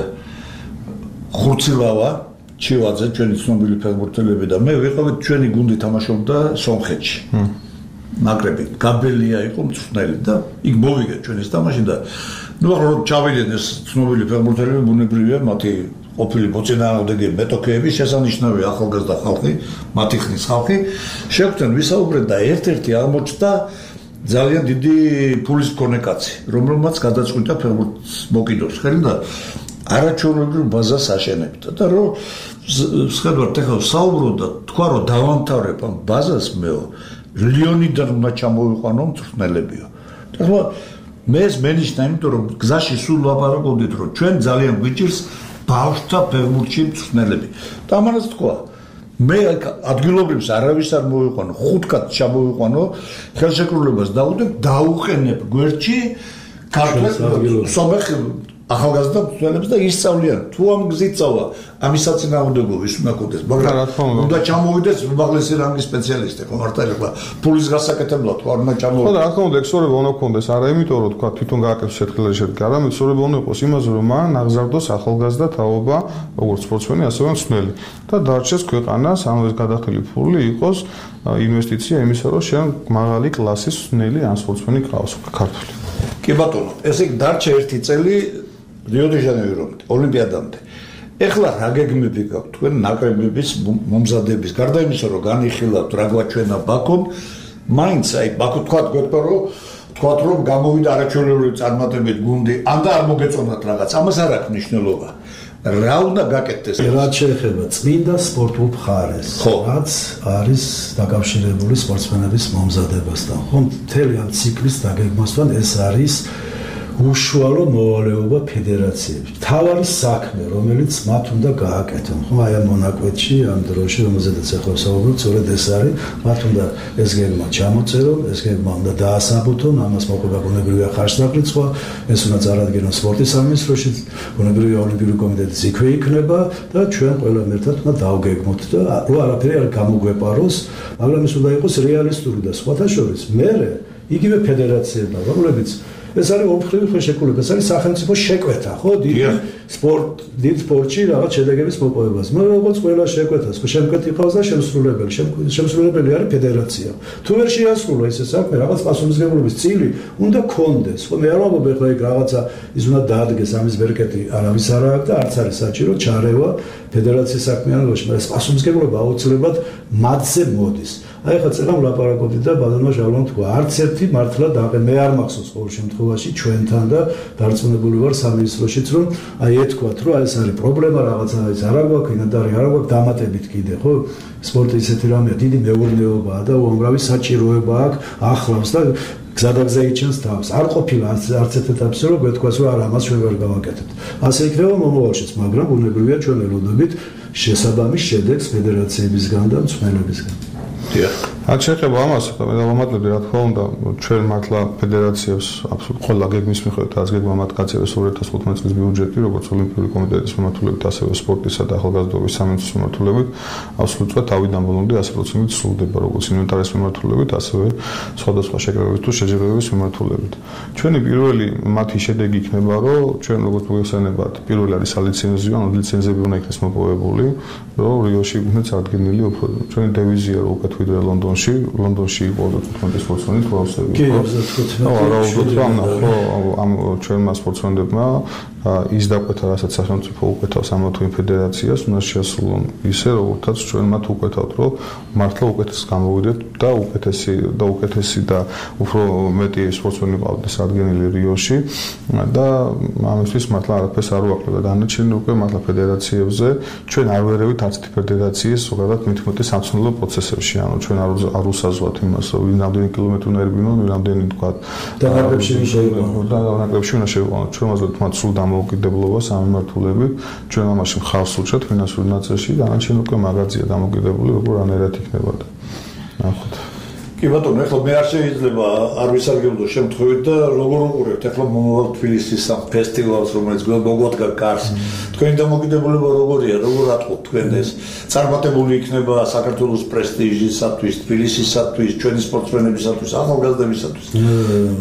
ხურცილავა ჩივაძე, ჩვენი ცნობილი ფეხბურთელები და მე ვიყავით, ჩვენი გუნდი თამაშობდა სომხეთში. ნაკრები გაბელია იყო მწვრთნელი და იქ მოვიგეთ ჩვენ ეს თამაში და ну ახლა რომ ჩავიდნენ ეს ცნობილი ფეხბურთელები, ბუნებრივია მათი ყოფილი მოწინააღმდეგე მეტოქეები, შესანიშნავი ახალგაზრდა ხალხი, მათი ხნის ხალხი, შეგვიძლია ვისაუბრეთ და ერთ-ერთი აღმოჩნდა ძალიან დიდი ფულის მქონე კაცი, რომელმაც გადაწყვიტა ფეხბურთს მოკიდოს ხელი და არაჩვეულებრივ ბაზას აშენებდა და რომ სხედავთ ახლა საუბრობ და თქვა რომ დავამთავრებ ამ ბაზას მეო ლიონიდან უნდა ჩამოვიყვანო მწვრთნელებიო. ახლა მე ეს მენიშნა, იმიტომ რომ გზაში სულ ლაპარაკობდით რომ ჩვენ ძალიან გვიჭირს ბავშვთა ფეხბურთში მწვრთნელები. და ამანაც თქვა მე ადგილობრივს არავის არ მოვიყვანო, ხუთკაც ჩამოვიყვანო, ხელშეკრულებას დავუდებ, დაუყენებ გვერდში ქართულ სომეხ ახალგაზრდა მწვრთნელებს და ისწავლიან. თუ ამ გზით წავა, ამის საწინააღმდეგო ვის უნდა გქონდეს, მაგრამ უნდა ჩამოვიდეს უმაღლესი რანგის სპეციალისტი, ხო მართლა ფულის გასაკეთებლად თუ არ უნდა ჩამოვიდეს. ხო და რა თქმა უნდა, ექსორება უნდა გქონდეს, არა იმიტომ რომ თქვა თვითონ გააკეთოს შეთხელაში შედგა, არამედ ექსორება უნდა იყოს იმაზე, რომ მან აღზარდოს ახალგაზრდა თაობა, როგორც სპორტსმენი, ასევე მწვრთნელი და დარჩეს ქვეყანას ამ ეს გადახდილი ფული იყოს ინვესტიცია იმისა, რომ შენ მაღალი კლასის მწვრთნელი ან სპორტსმენი გყავს ქართული. კი ბატონო, ესე იგი დარჩა ერთი წელი რიო-დე-ჟანეირომდე, ოლიმპიადამდე. ეხლა რა გეგმები გაქვთ თქვენ ნაკრებების მომზადების, გარდა იმისა, რომ განიხილავთ რა გვაჩვენა ბაქომ, მაინც აი ბაქო თქვა გვეთქვა რომ თქვათ რომ გამოვიდა არაჩვეულებრივი წარმატებით გუნდი, ან და არ მოგეწონათ რაღაც, ამას არ აქვს მნიშვნელობა. რა უნდა გაკეთდეს? რაც შეეხება წმინდა სპორტულ მხარეს, რაც არის დაკავშირებული სპორტსმენების მომზადებასთან. ხო, მთელი ამ ციკლის დაგეგმასთან ეს არის უშუალო მოვალეობა ფედერაციებს. თავარი საქმე, რომელიც მათ უნდა გააკეთონ. ხო, აი ამ მონაკვეთში, ამ დროში, რომელზედაც ახლა საუბრობთ, სწორედ ეს არის, მათ უნდა ეს გეგმა ჩამოწერონ, ეს გეგმა უნდა დაასაბუთონ, ამას მოყვება ბუნებრივია ხარჯთაღრიცხვა, ეს უნდა წარადგინონ სპორტის სამინისტროში, ბუნებრივია ოლიმპიური კომიტეტიც იქვე იქნება და ჩვენ ყველამ ერთად უნდა დავგეგმოთ და რო არაფერი არ გამოგვეპაროს, მაგრამ ეს უნდა იყოს რეალისტური და სხვათა შორის მერე იგივე ფედერაციებმა, რომლებიც ეს არის ოფხრივი ხელშეკრულება, ეს არის სახელმწიფო შეკვეთა, ხო, დიდ სპორტ, დიდ სპორტში რაღაც შედეგების მოპოვებას. მაგრამ როგორც ყველა შეკვეთას, ხო, შემკვეთი ყავს და შემსრულებელი, შემსრულებელი არის ფედერაცია. თუ ვერ შეასრულა ეს საქმე, რაღაც პასუხისმგებლობის წილი უნდა კონდეს. ხო, მე არ ვამბობ ეხლა იქ რაღაცა ის უნდა დაადგეს ამის ბერკეტი, არავის არ აქვს და არც არის საჭირო ჩარევა ფედერაციის საქმიანობაში, მაგრამ ეს პასუხისმგებლობა აუცილებლად მათზე მოდის. აი ხა წეგამ ლაპარაკობდი და ბადონმა ჟალვამ თქვა, არც ერთი მართლა დაყე მე არ მახსოვს ყოველ შემთხვევაში ჩვენთან და დარწმუნებული ვარ სამინისტროშიც რომ აი ეთქვათ რომ ეს არის პრობლემა რაღაცა ის არა გვაქვს, ინდარი არა გვაქვს დამატებით კიდე, ხო? სპორტი ისეთი რამეა, დიდი მეურნეობაა და უამრავი საჭიროება აქვს, ახლავს და გზადაგზა იჩენს თავს. არ ყოფილა არც ერთ ეტაპზე რომ გვეთქვას რომ არა ამას ჩვენ ვერ გავაკეთებთ. ასე იქნება მომავალშიც, მაგრამ ბუნებრივია ჩვენ ელოდებით შესაბამის შედეგს ფედერაციებისგან და მწვრთნელებისგან. აქ შეეხება ამას, მე დავამატებდი რა თქმა უნდა, ჩვენ მართლა ფედერაციებს აბსოლუტურად ყველა გეგმის მიხედვით რაც გეგმა მათ გაწევეს ორი ათას თხუთმეტი წლის ბიუჯეტი, როგორც ოლიმპიური კომიტეტის მიმართულებით, ასევე სპორტისა და ახალგაზრდობის სამინისტროს მიმართულებით, აბსოლუტურად თავიდან ბოლომდე sto procent სრულდება, როგორც ინვენტარის მიმართულებით, ასევე სხვადასხვა შეკრებების თუ შეჯიბრებების მიმართულებით. ჩვენი პირველი მათი შედეგი იქნება, რომ ჩვენ როგორც მოგეხსენებათ, პირველი არის სალიცენზიო, ანუ ლიცენზები უნდა იქნეს მოპოვებული, რომ რიოში იქნეს წარდგენილი უფრო. ჩვენი დევიზია რომ უკეთ ვიდრე ლონდონში, ლონდონში იყო თხუთმეტი სპორტსმენი თუ ავსები. კი, აბსოლუტურად. ხო, არა უბრალოდ ამ ხო ამ ჩვენმა სპორტსმენებმა ის დაკვეთა, რასაც სახელმწიფო უკეთავს ამ თუ იმ ფედერაციას, უნდა შეასრულონ ისე, როგორც ჩვენ მათ უკეთავთ, რომ მართლა უკეთეს გამოვიდეთ და უკეთესი და უკეთესი და უფრო მეტი სპორტსმენი ყავდეს ადგენილი რიოში და ამისთვის მართლა არაფერს არ ვაკლებთ და დანარჩენი უკვე მართლა ფედერაციებზე ჩვენ არ ვერევით არც ერთი ფედერაციის ზოგადად მithmeti სამცნელო პროცესებში, ანუ ჩვენ არ არ უსაზღვათ იმას, რომ ვინ რამდენი კილომეტრი უნდა ერბინონ, ვინ რამდენი თქვა და ნაკრებში შეიყვანოს და ნაკრებში უნდა შეიყვანოს. ჩვენ ვაზრობთ მათ სულ დამოუკიდებლობა სამმართველები, ჩვენ ამაში მხარს უჭერთ ფინანსური ნაწილში, დანარჩენი უკვე მაგაზია დამოკიდებული, როგორ ანერად იქნება და ნახოთ. კი ბატონო, ეხლა მე არ შეიძლება არ ვისარგებლო შემთხვევით და როგორ უყურებთ ეხლა მომავალ თბილისის ამ ფესტივალს, რომელიც მოგვადგა კარს. თქვენი დამოკიდებულება როგორია, როგორ ატყობთ თქვენ ეს? წარმატებული იქნება საქართველოს პრესტიჟისათვის, თბილისისათვის, ჩვენი სპორტსმენებისათვის, ახალგაზრდებისათვის?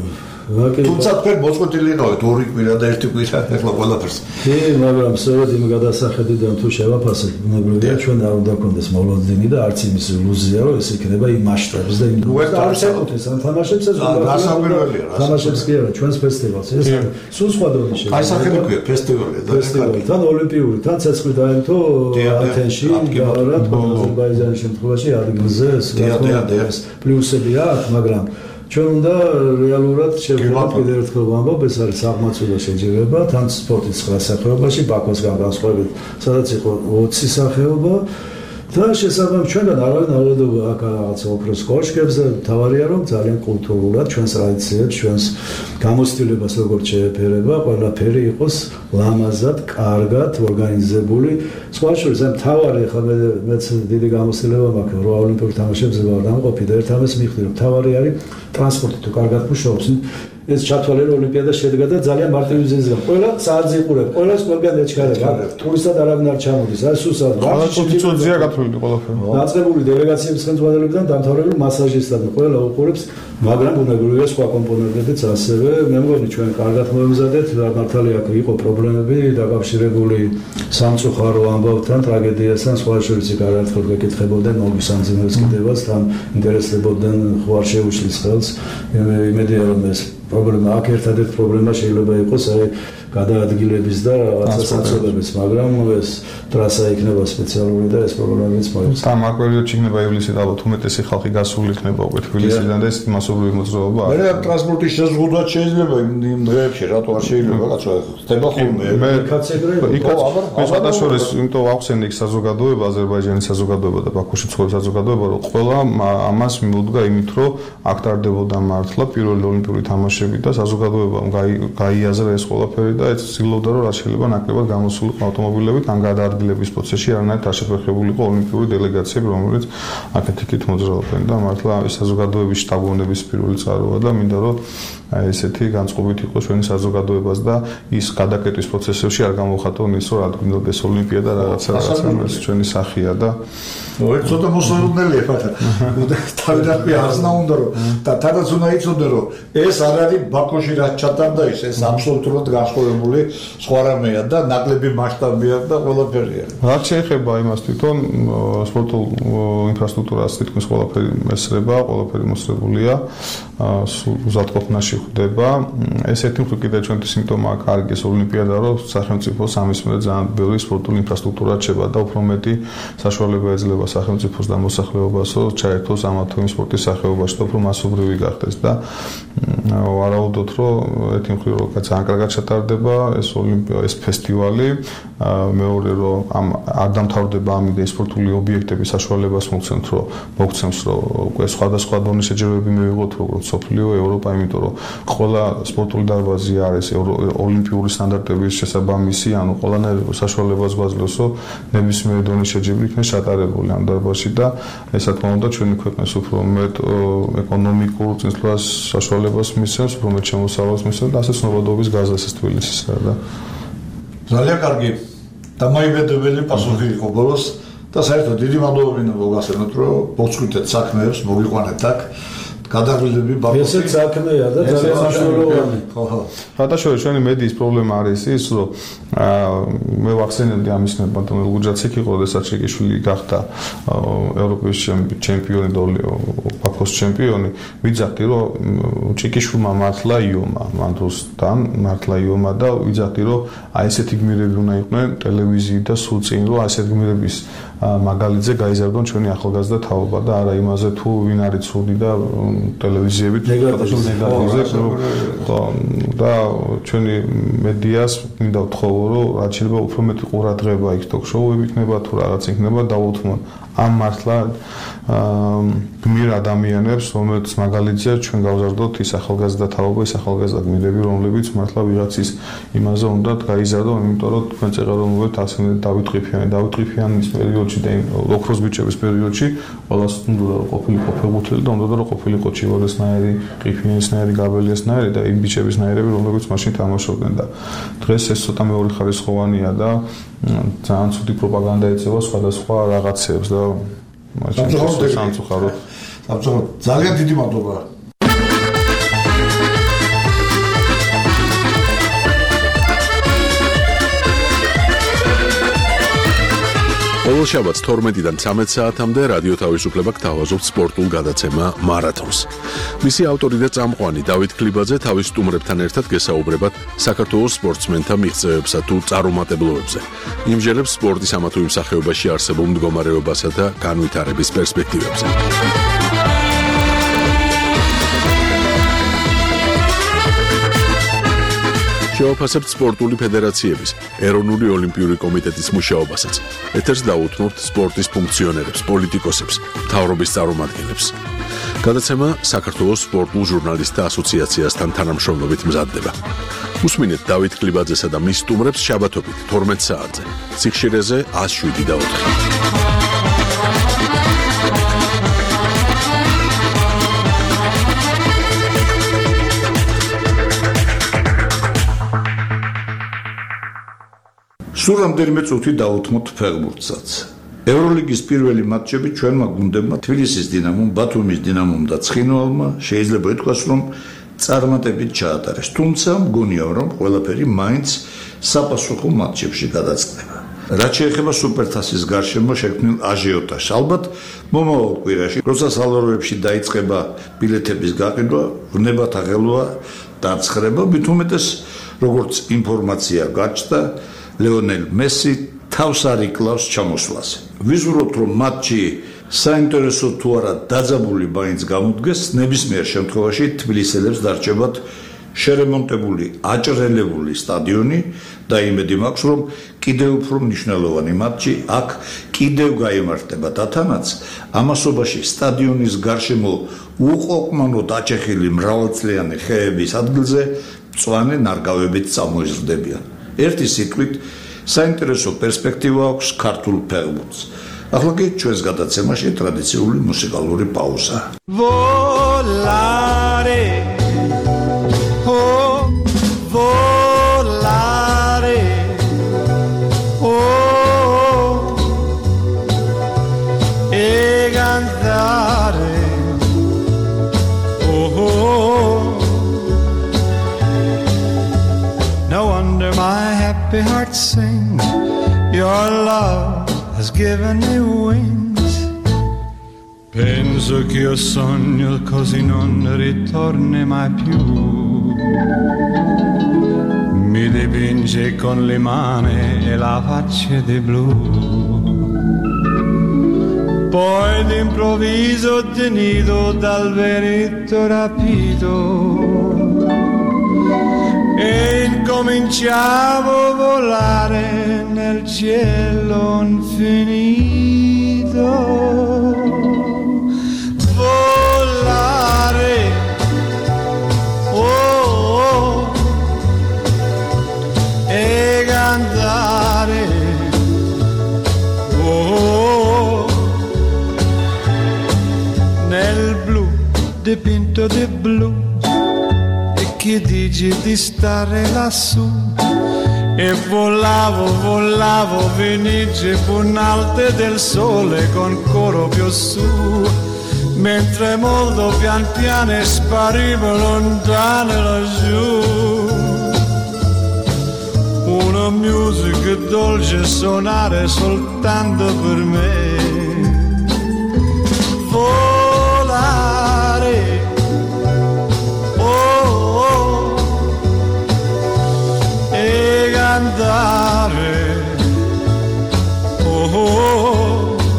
თუმცა თქვენ მოწყვეტილი იყავით ორი კვირა და ერთი კვირა ახლა ყველაფერს. კი, მაგრამ სწორედ იმ გადასახედიდან თუ შევაფასებ, ბუნებრივია ჩვენ არ უნდა გქონდეს მოლოდინი და არც იმის ილუზია, რომ ეს იქნება იმ მასშტაბის და იმ არც ეკუთვნის ამ თამაშებს ეს გასაკვირველია რა. თამაშებს კი არა, ჩვენს ფესტივალს ეს სულ სხვა დონის შედგება. აი სახელი ქვია ფესტივალი და ფესტივალი, თან ოლიმპიური, თან ცეცხლი დაემთო ათენში, რა თქმა უნდა, აზერბაიჯანის შემთხვევაში ადგილზე ეს პლუსები აქვს, მაგრამ ჩვენ უნდა რეალურად შევხედოთ კიდევ ერთხელ ვამბობ, ეს არის აღმოცენდა შეჯიბრება თან სპორტის სხვა სახეობაში, ბაქოსგან განსხვავებით, სადაც იყო ოცი სახეობა და შესაბამისად ჩვენგან არავინ არ ედობა აქ რაღაცა ოქროს კოშკებს და თავარია რომ ძალიან კულტურულად ჩვენს ტრადიციებს, ჩვენს გამოცდილებას როგორც შეეფერება, ყველაფერი იყოს ლამაზად, კარგად ორგანიზებული. სხვა შორის ამ თავარი ხა მე მეც დიდი გამოცდილება მაქვს რა ოლიმპიურ თამაშებზე ვარ დამყოფი და ერთ ამას მიხდი რომ თავარი არის ტრანსპორტი თუ კარგად მუშაობს ეს ჩათვალე რომ ოლიმპიადა შედგა და ძალიან მარტივი მიზეზია. ყველა საათზე იყურებ, ყველას ყველგან ეჩქარება. ტურისტად არავინ არ ჩამოდის. აი სუსად. კონდიციონზია გათვლილი ყველაფერი. დაწყებული დელეგაციების ხელმძღვანელებიდან დამთავრებული მასაჟისტები ყველა უყურებს, მაგრამ ბუნებრივია სხვა კომპონენტებიც ასევე. მე მგონი ჩვენ კარგად მოვემზადეთ, მართალია აქ იყო პრობლემები დაკავშირებული სამწუხარო ამბავთან, ტრაგედიასთან, სხვა შორის იქ არაერთხელ გეკითხებოდნენ მოგის ამძიმებს კიდევაც, თან ინტერესდებოდნენ ხوار შეუშლის ხელს. იმედია რომ ეს პრობლემა აქ ერთადერთი პრობლემა შეიძლება იყოს აი გადაადგილების და რაღაცა საწოლების, მაგრამ ეს ტრასა იქნება სპეციალური და ეს პრობლემებიც მოიხსნა. და მაგ პერიოდში იქნება ივლისით ალბათ უმეტესი ხალხი გასული იქნება უკვე თბილისიდან და ეს მასობრივი მოძრაობა არის. მე ტრანსპორტის შეზღუდვაც შეიძლება იმ დღეებში, რატო არ შეიძლება კაცო ხდება ხოლმე. მე მე შედაშორის იმიტომ ახსენე იქ საზოგადოება, აზერბაიჯანის საზოგადოება და ბაქოში ცხოვრების საზოგადოება, რომ ყველა ამას მიუდგა იმით, რომ აქ ტარდებოდა მართლა პირველი ოლიმპიური თამაშები და საზოგადოებამ გაიაზრა ეს ყველაფერი და ეს ცდილობდა რომ რაც შეიძლება ნაკლებად გამოსულიყო ავტომობილებით ან გადაადგილების პროცესში არანაირად არ შეფერხებულიყო ოლიმპიური დელეგაციები, რომელიც აქეთ-იქით მოძრაობენ და მართლა ეს საზოგადოების შტაბონების პირველი წყაროა და მინდა რომ აი ესეთი განწყობით იყო ჩვენი საზოგადოებას და ის გადაკეტვის პროცესებში არ გამოხატონ ის რომ ადგილობდეს ოლიმპიადა რაღაცა რაღაცა ეს ჩვენი სახია და ნუ ეს ცოტა მოსალოდნელია მაგრამ თავიდან აზნა უნდა რომ და თადაც უნდა იცოდე რომ ეს არ არის ბაქოში რაც ჩატარდა ის ეს აბსოლუტურად განსხვავებული სხვა რამეა და ნაკლები მასშტაბია და ყველაფერია. რაც შეეხება იმას თვითონ სპორტულ ინფრასტრუქტურას თითქმის ყველაფერი ესრება, ყველაფერი მოსწრებულია, უსათყოფნაში ხდება. ეს ერთი მხრივ კიდე ჩვენთვის სიმპტომაა კარგი ეს ოლიმპიადა, რომ სახელმწიფო სამის მერე ძალიან ბევრი სპორტული ინფრასტრუქტურა რჩება და უფრო მეტი საშუალება ეძლევა სახელმწიფოს და მოსახლეობას, რომ ჩაერთოს ამა თუ იმ სპორტის სახეობაში და უფრო მასობრივი გახდეს და ვარაუდობთ, რომ ერთი მხრივ რომ ძალიან კარგად ჩატარდება ეს ოლიმპია, ეს ფესტივალი, მეორე რომ ამ არ დამთავრდება ამით ეს სპორტული ობიექტების საშუალებას მოგცემთ, რომ მოგცემს, რომ უკვე სხვადასხვა დონის შეჯიბრებები მივიღოთ, როგორც სოფლიო, ევროპა, იმიტომ რომ ყველა სპორტული დარბაზი არის ოლიმპიური სტანდარტების შესაბამისი, ანუ ყველანაირ საშუალებას გვაძლევს, რომ ნებისმიერი დონის შეჯიბრი იქნეს ჩატარებული ამ დარბაზში და ესა თქმა უნდა ჩვენი ქვეყნის უფრო მეტ ეკონომიკურ წინსვლას საშუალებას მისცემს, უფრო მეტ შემოსავალს მისცემს და ასე ცნობადობის გაზრდას თბილისის და ძალიან კარგი დამაიმედებელი პასუხი იყო ბოლოს და საერთოდ დიდი მადლობა მინდა მოგახსენოთ, რომ მოგწყვიტეთ საქმეებს, მოგიყვანეთ აქ გადაღლილები ბაქოში. ესეც საქმეა და ძალიან მნიშვნელოვანი. ხო, ხო. ფათაშორი ჩვენი მედიის პრობლემა არის ის, რომ მე ვახსენებდი ამის ნებადონ ლუჯაც იქ იყო, როდესაც ჩეკიშვილი გახდა ევროპის ჩემპიონი და ბაქოს ჩემპიონი. ვიძახდი, რომ ჩეკიშვილმა მართლა იომა, მანდროსთან მართლა იომა და ვიძახდი, რომ აი ესეთი გმირები უნდა იყვნენ ტელევიზიით და სულ წინ, რომ აი ესეთი გმირების მაგალითზე გაიზარდონ ჩვენი ახალგაზრდა თაობა და არა იმაზე თუ ვინ არის ცუდი და ტელევიზიებით ნეგატივზე და ჩვენი მედიას მინდა ვთხოვო, რომ რაც შეიძლება უფრო მეტი ყურადღება იქ ტოქ-შოუები იქნება თუ რაღაც იქნება დაუთმონ ამ მართლა გმირ ადამიანებს, რომელიც მაგალითზე ჩვენ გავზარდოთ ის ახალგაზრდა თაობა, ის ახალგაზრდა გმირები, რომლებიც მართლა ვიღაცის იმაზე უნდათ გაიზარდონ, იმიტომ რომ თქვენ წერა რომ მოვეთ ასენე დავით ყიფიანი, დავით ყიფიანის პერიოდში და ოქროს ბიჭების პერიოდში ყველას უნდა რომ ყოფილიყო ფეხბურთელი და უნდა რომ ყოფილიყო ჩივორესნაირი, ყიფიანისნაირი, გაბელიასნაირი და იმ ბიჭებისნაირები, რომლებიც მაშინ თამაშობდნენ და დღეს ეს ცოტა მეორე ხარისხოვანია და ძალიან ცუდი პროპაგანდა ეწევა სხვადასხვა რაღაცებს და სამწუხაროდ სამწუხაროდ სამწუხაროდ ძალიან დიდი მადლობა ყოველ შაბათს თორმეტიდან ცამეტ საათამდე რადიო თავისუფლება გთავაზობთ სპორტულ გადაცემა მარათონს. მისი ავტორი და წამყვანი დავით ქლიბაძე თავის სტუმრებთან ერთად გესაუბრებათ საქართველოს სპორტსმენთა მიღწევებსა თუ წარუმატებლობებზე. იმჟელებს სპორტის ამა თუ იმ სახეობაში არსებულ მდგომარეობასა და განვითარების პერსპექტივებზე. შევაფასებთ სპორტული ფედერაციების, ეროვნული ოლიმპიური კომიტეტის მუშაობასაც. ეთერს დაუთმობთ სპორტის ფუნქციონერებს, პოლიტიკოსებს, მთავრობის წარმომადგენლებს. გადაცემა საქართველოს სპორტულ ჟურნალისტთა ასოციაციასთან თანამშრომლობით მზადდება. უსმინეთ დავით ქლიბაძესა და მის სტუმრებს შაბათობით თორმეტ საათზე. სიხშირეზე ათს შვიდი და ოთხი. სულ რამდენიმე წუთი დაუთმოთ ფეხბურთსაც. ევროლიგის პირველი მატჩები ჩვენმა გუნდებმა თბილისის დინამომ, ბათუმის დინამომ და ცხინვალმა შეიძლება ითქვას, რომ წარმატებით ჩაატარეს. თუმცა მგონია, რომ ყველაფერი მაინც საპასუხო მატჩებში გადაწყდება. რაც შეეხება სუპერთასის გარშემო შექმნილ აჟიოტაჟს, ალბათ მომავალ კვირაში, როცა სალაროებში დაიწყება ბილეთების გაყიდვა, ვნებათა ღელვა დაცხრება, მით უმეტეს, როგორც ინფორმაცია გაჩნდა, ლეონელ მესი თავს არ იკლავს ჩამოსვლაზე. ვიზურობთ, რომ მატჩი საინტერესო თუ არა დაძაბული მაინც გამოდგეს, ნებისმიერ შემთხვევაში თბილისელებს დარჩებათ შერემონტებული, აჭრელებული სტადიონი და იმედი მაქვს, რომ კიდევ უფრო მნიშვნელოვანი მატჩი აქ კიდევ გაიმართება და თანაც ამასობაში სტადიონის გარშემო უყოყმანო დაჭეხილი მრავალწლიანი ხეების ადგილზე მწვანე ნარგავებით წამოიზრდებიან. ერთი სიტყვით საინტერესო პერსპექტივა აქვს ქართულ ფეხბურთს. ახლა კი ჩვენს გადაცემაში ტრადიციული მუსიკალური პაუზა. Volare, oh, volare, oh, e cantare, oh, oh. No wonder my happy heart sings. Your love has given me wings. Penso che io sogno così non ritorni mai più. Mi dipinge con le mani e la faccia di blu. Poi d'improvviso tenido dal vento rapito e incominciavo a volare nel cielo infinito. Volare, oh, oh, e cantare, oh, oh, nel blu dipinto di blu. Che dici di stare lassù e volavo, volavo, venice punalte del sole con coro più su, mentre molto pian piano sparivo lontano laggiù. Una musica dolce suonare soltanto per me. Volare, andare, oh, oh,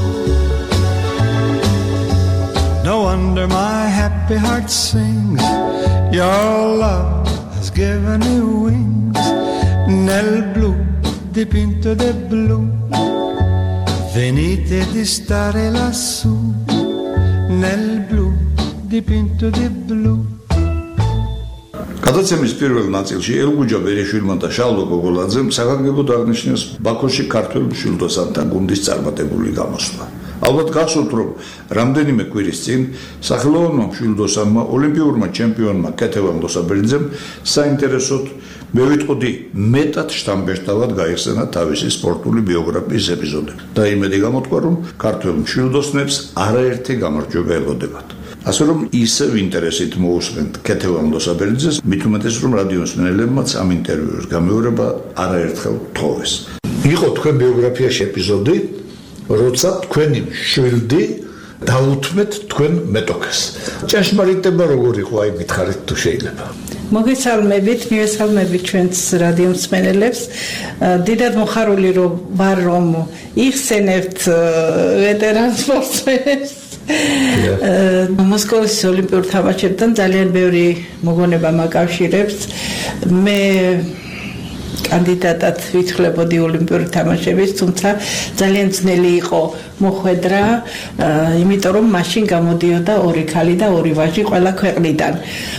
no wonder my happy heart sings. Your love has given me wings. Nel blu dipinto di blu, venite di stare lassù. Nel blu dipinto di blu. გადაცემის პირველ ნაწილში ელგუჯა ბერიშვილმა და შალვა გოგოლაძემ საგანგებოდ აღნიშნეს ბაქოში ქართველ მშვილდოსანთა გუნდის წარმატებული გამოსვლა. ალბათ გახსოვთ, რომ რამდენიმე კვირის წინ სახელოვანმა მშვილდოსანმა ოლიმპიურმა ჩემპიონმა კეთევან ლოსაბერძემ საინტერესოდ მე ვიტყოდი მეტად შთამბეჭდავად გაიხსენა თავისი სპორტული ბიოგრაფიის ეპიზოდები და იმედი გამოთქვა, რომ ქართველ მშვილდოსნებს არაერთი გამარჯვება ელოდებათ. ასე რომ ისევ ინტერესით მოусმენთ კეთევან ლოსაბერძეს, მით უმეტეს რომ რადიოს მენელებმაც ამ ინტერვიუს გამეორება არაერთხელ თხოვეს. იყო თქვენ ბიოგრაფიაში ეპიზოდი, როცა თქვენი შვილდი დაუთმეთ თქვენ მეტოქეს. ჭეშმარიტება როგორ იყო, აი მითხარით თუ შეიძლება. მოგესალმებით, მივესალმებით ჩვენს რადიო მსმენელებს. დიდად მოხარული ვარ, რომ იხსენებთ ვეტერან სპორტსმენებს. მოსკოვის ოლიმპიურ თამაშებთან ძალიან ბევრი მოგონება მაკავშირებს. მე კანდიდატად ვითვლებოდი ოლიმპიური თამაშების, თუმცა ძალიან ძნელი იყო მოხვედრა, იმიტომ რომ მაშინ გამოდიოდა ორი ქალი და ორი ვაჟი ყველა ქვეყნიდან.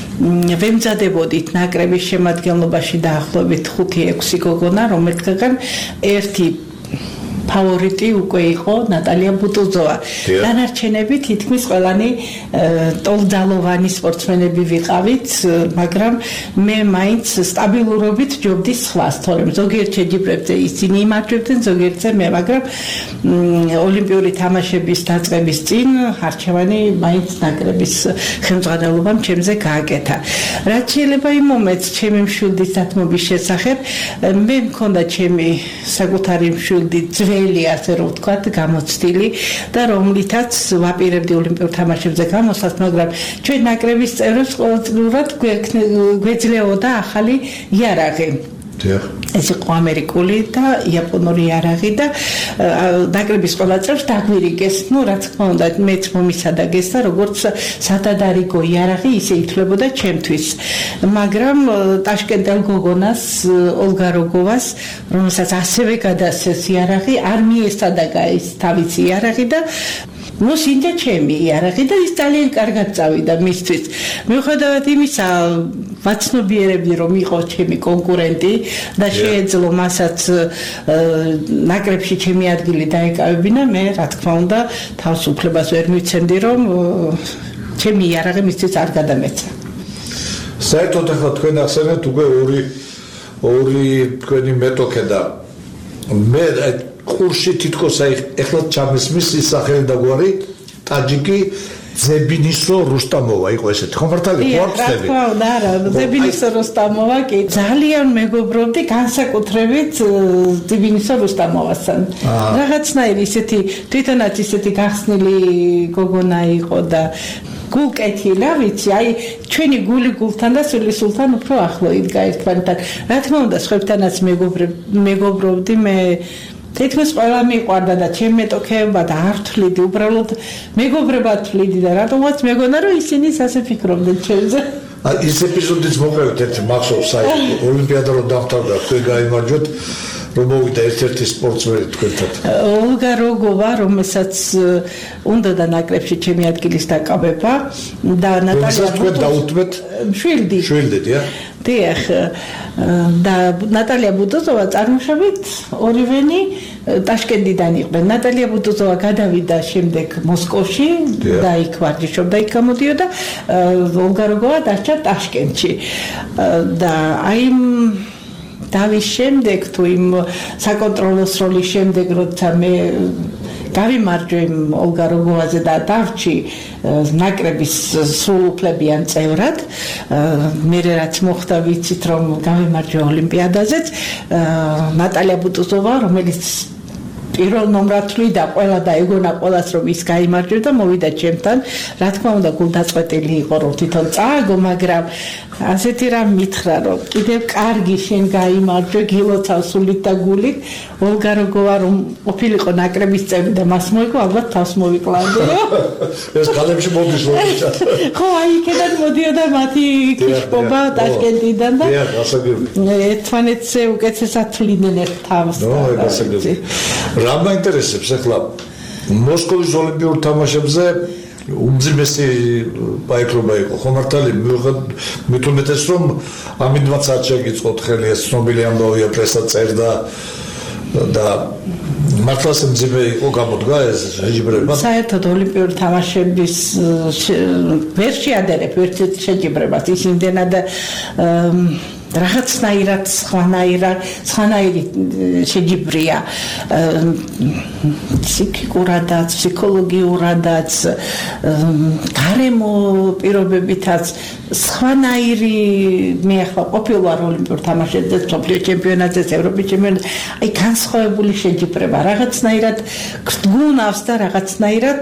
ვემზადებოდით ნაკრების შემადგენლობაში დაახლოებით ხუთი ექვსი გოგონა, რომელთაგან ერთი ფავორიტი უკვე იყო ნატალია ბუტუზოვა. დანარჩენები თითქმის ყველანი ტოლძალოვანი სპორტსმენები ვიყავით, მაგრამ მე მაინც სტაბილურობით ჯობდი სხვას, თორემ ზოგიერთ შეჯიბრებზე ისინი იმარჯვებდნენ, ზოგიერთზე მე, მაგრამ ოლიმპიური თამაშების დაწყების წინ არჩევანი მაინც ნაკრების ხელმძღვანელობამ ჩემზე გააკეთა. რაც შეიძლება იმ მომენტს ჩემი მშვილდის დათმობის შესახებ, მე მქონდა ჩემი საკუთარი მშვილდი ძველი, ასე რომ ვთქვათ, გამოცდილი და რომლითაც ვაპირებდი ოლიმპიურ თამაშებზე გამოსვლას, მაგრამ ჩვენ ნაკრების წევრებს ყოველწლიურად გვეძლეოდა ახალი იარაღი. ეს იყო ამერიკული და იაპონური იარაღი და ნაკრების ყველა წევრს დაგვირიგეს, ну, რა თქმა უნდა, მეც მომისადაგეს და როგორც სადადარიგო იარაღი ისე ითვლებოდა ჩემთვის. მაგრამ ტაშკენტელ გოგონას, ოლგა როგოვას, რომელსაც ასევე გადასცეს იარაღი, არ მიესადაგა ის თავისი იარაღი და ну, სინდა ჩემი იარაღი და ის ძალიან კარგად წავიდა მისთვის. მიუხედავად იმისა, ვაცნობიერებდი, რომ იყო ჩემი კონკურენტი და შეეძლო მასაც ნაკრებში ჩემი ადგილი დაეკავებინა, მე, რა თქმა უნდა, თავს უფლებას ვერ მივცემდი, რომ ჩემი იარაღი მისთვის არ გადამეცა. საერთოდ ახლა თქვენ ახსენეთ უკვე ორი ორი თქვენი მეტოქე და მე ყურში თითქოს აი ეხლა ჩამესმის ის სახელი და გვარი ტაჯიკი ზებინისო რუსტამოვა იყო ესეთი ხო მართალი ხო არ ხდები? რა თქმა უნდა, არა, ზებინისო რუსტამოვა კი ძალიან მეგობრობდი განსაკუთრებით ზებინისო რუსტამოვასთან. რაღაცნაირი ისეთი თვითონაც ისეთი გახსნილი გოგონა იყო და გულკეთილა, ვიცი, აი ჩვენი გული გულთან და სული სულთან უფრო ახლო იდგა ერთმანეთთან. რა თქმა უნდა, სხვებთანაც მეგობრობდი, მე თითქმის ყველა მიყვარდა და ჩემ მეტოქეებმა და არ თვლიდი, უბრალოდ მეგობრებად თვლიდი და რატომაც მეგონა, რომ ისინი ასე ფიქრობდნენ ჩემზე. ის ეპიზოდიც მოყევით ერთი მახსოვს, აი ოლიმპიადა რომ დამთავრდა, თქვენ გაიმარჯვეთ, რომ მოვიდა ერთ-ერთი სპორტსმენი თქვენთან. ოლგა როგოვა, რომელსაც უნდა და ნაკრებში ჩემი ადგილის დაკავება და ნატალია თქვენ დაუთმეთ მშვილდი. მშვილდით, ია? დიახ, და ნატალია ბუტუზოვა წარმოშობით ორივენი ტაშკენტიდან იყვნენ. ნატალია ბუტუზოვა გადავიდა შემდეგ მოსკოვში და იქ ვარჯიშობდა, იქ გამოდიოდა, ოლგა როგოვა დარჩა ტაშკენტში. და აი დავის შემდეგ თუ იმ საკონტროლოს როლის შემდეგ, როცა მე გავიმარჯვე ოლგა როგოვაზე და დარჩი ნაკრების სრულუფლებიან წევრად, მე რაც მოხდა ვიცით, რომ გავიმარჯვე ოლიმპიადაზეც, ნატალია ბუტუზოვა, რომელიც პირველ ნომრად თვლიდა ყველა და ეგონა ყველას, რომ ის გაიმარჯვე და მოვიდა ჩემთან. რა თქმა უნდა, გულდაწყვეტილი იყო, რომ თვითონ წააგო, მაგრამ ასეთი რამ მითხრა, რომ კიდევ კარგი შენ გაიმარჯვე გილოცავ სულით და გულით. ოლგა როგოვა რომ ყოფილიყო ნაკრების წევრი და მას მოიგო, ალბათ თავს მოვიკლავდიო. ეს ხალებში მოდის ლოგიკა. ხო, აი იქიდან მოდიოდა მათი კიშკობა ტაშკენტიდან და ერთმანეთზე უკეთესად თვლიდნენ ერთ თავს. ნო, ეგასაგები. რა მაინტერესებს ახლა მოსკოვის ოლიმპიურ თამაშებზე უმძიმესი პაიკლობა იყო, ხო მართალი, მით უმეტეს რომ ამიტომაც არ შეგიწყოთ ხელი, ეს ცნობილი ამბავია, პრესა წერდა და მართლაც მძიმე იყო გამოდგა ეს შეჯიბრება. საერთოდ ოლიმპიური თამაშების ვერ შეადერებ ერთ შეჯიბრებას, ის იმდენად რაღაცნაირად სხვანაირად სხვანაირი შეჯიბრია ფსიქიკურადაც, ფსიქოლოგიურადაც, გარემო პირობებითაც სხვანაირი მე ახლა ყოფილი ვარ ოლიმპიურ თამაშებზე, მსოფლიო ჩემპიონატზე, ევროპის ჩემპიონატზე, აი განსხვავებული შეჯიბრება, რაღაცნაირად გრძნავს და რაღაცნაირად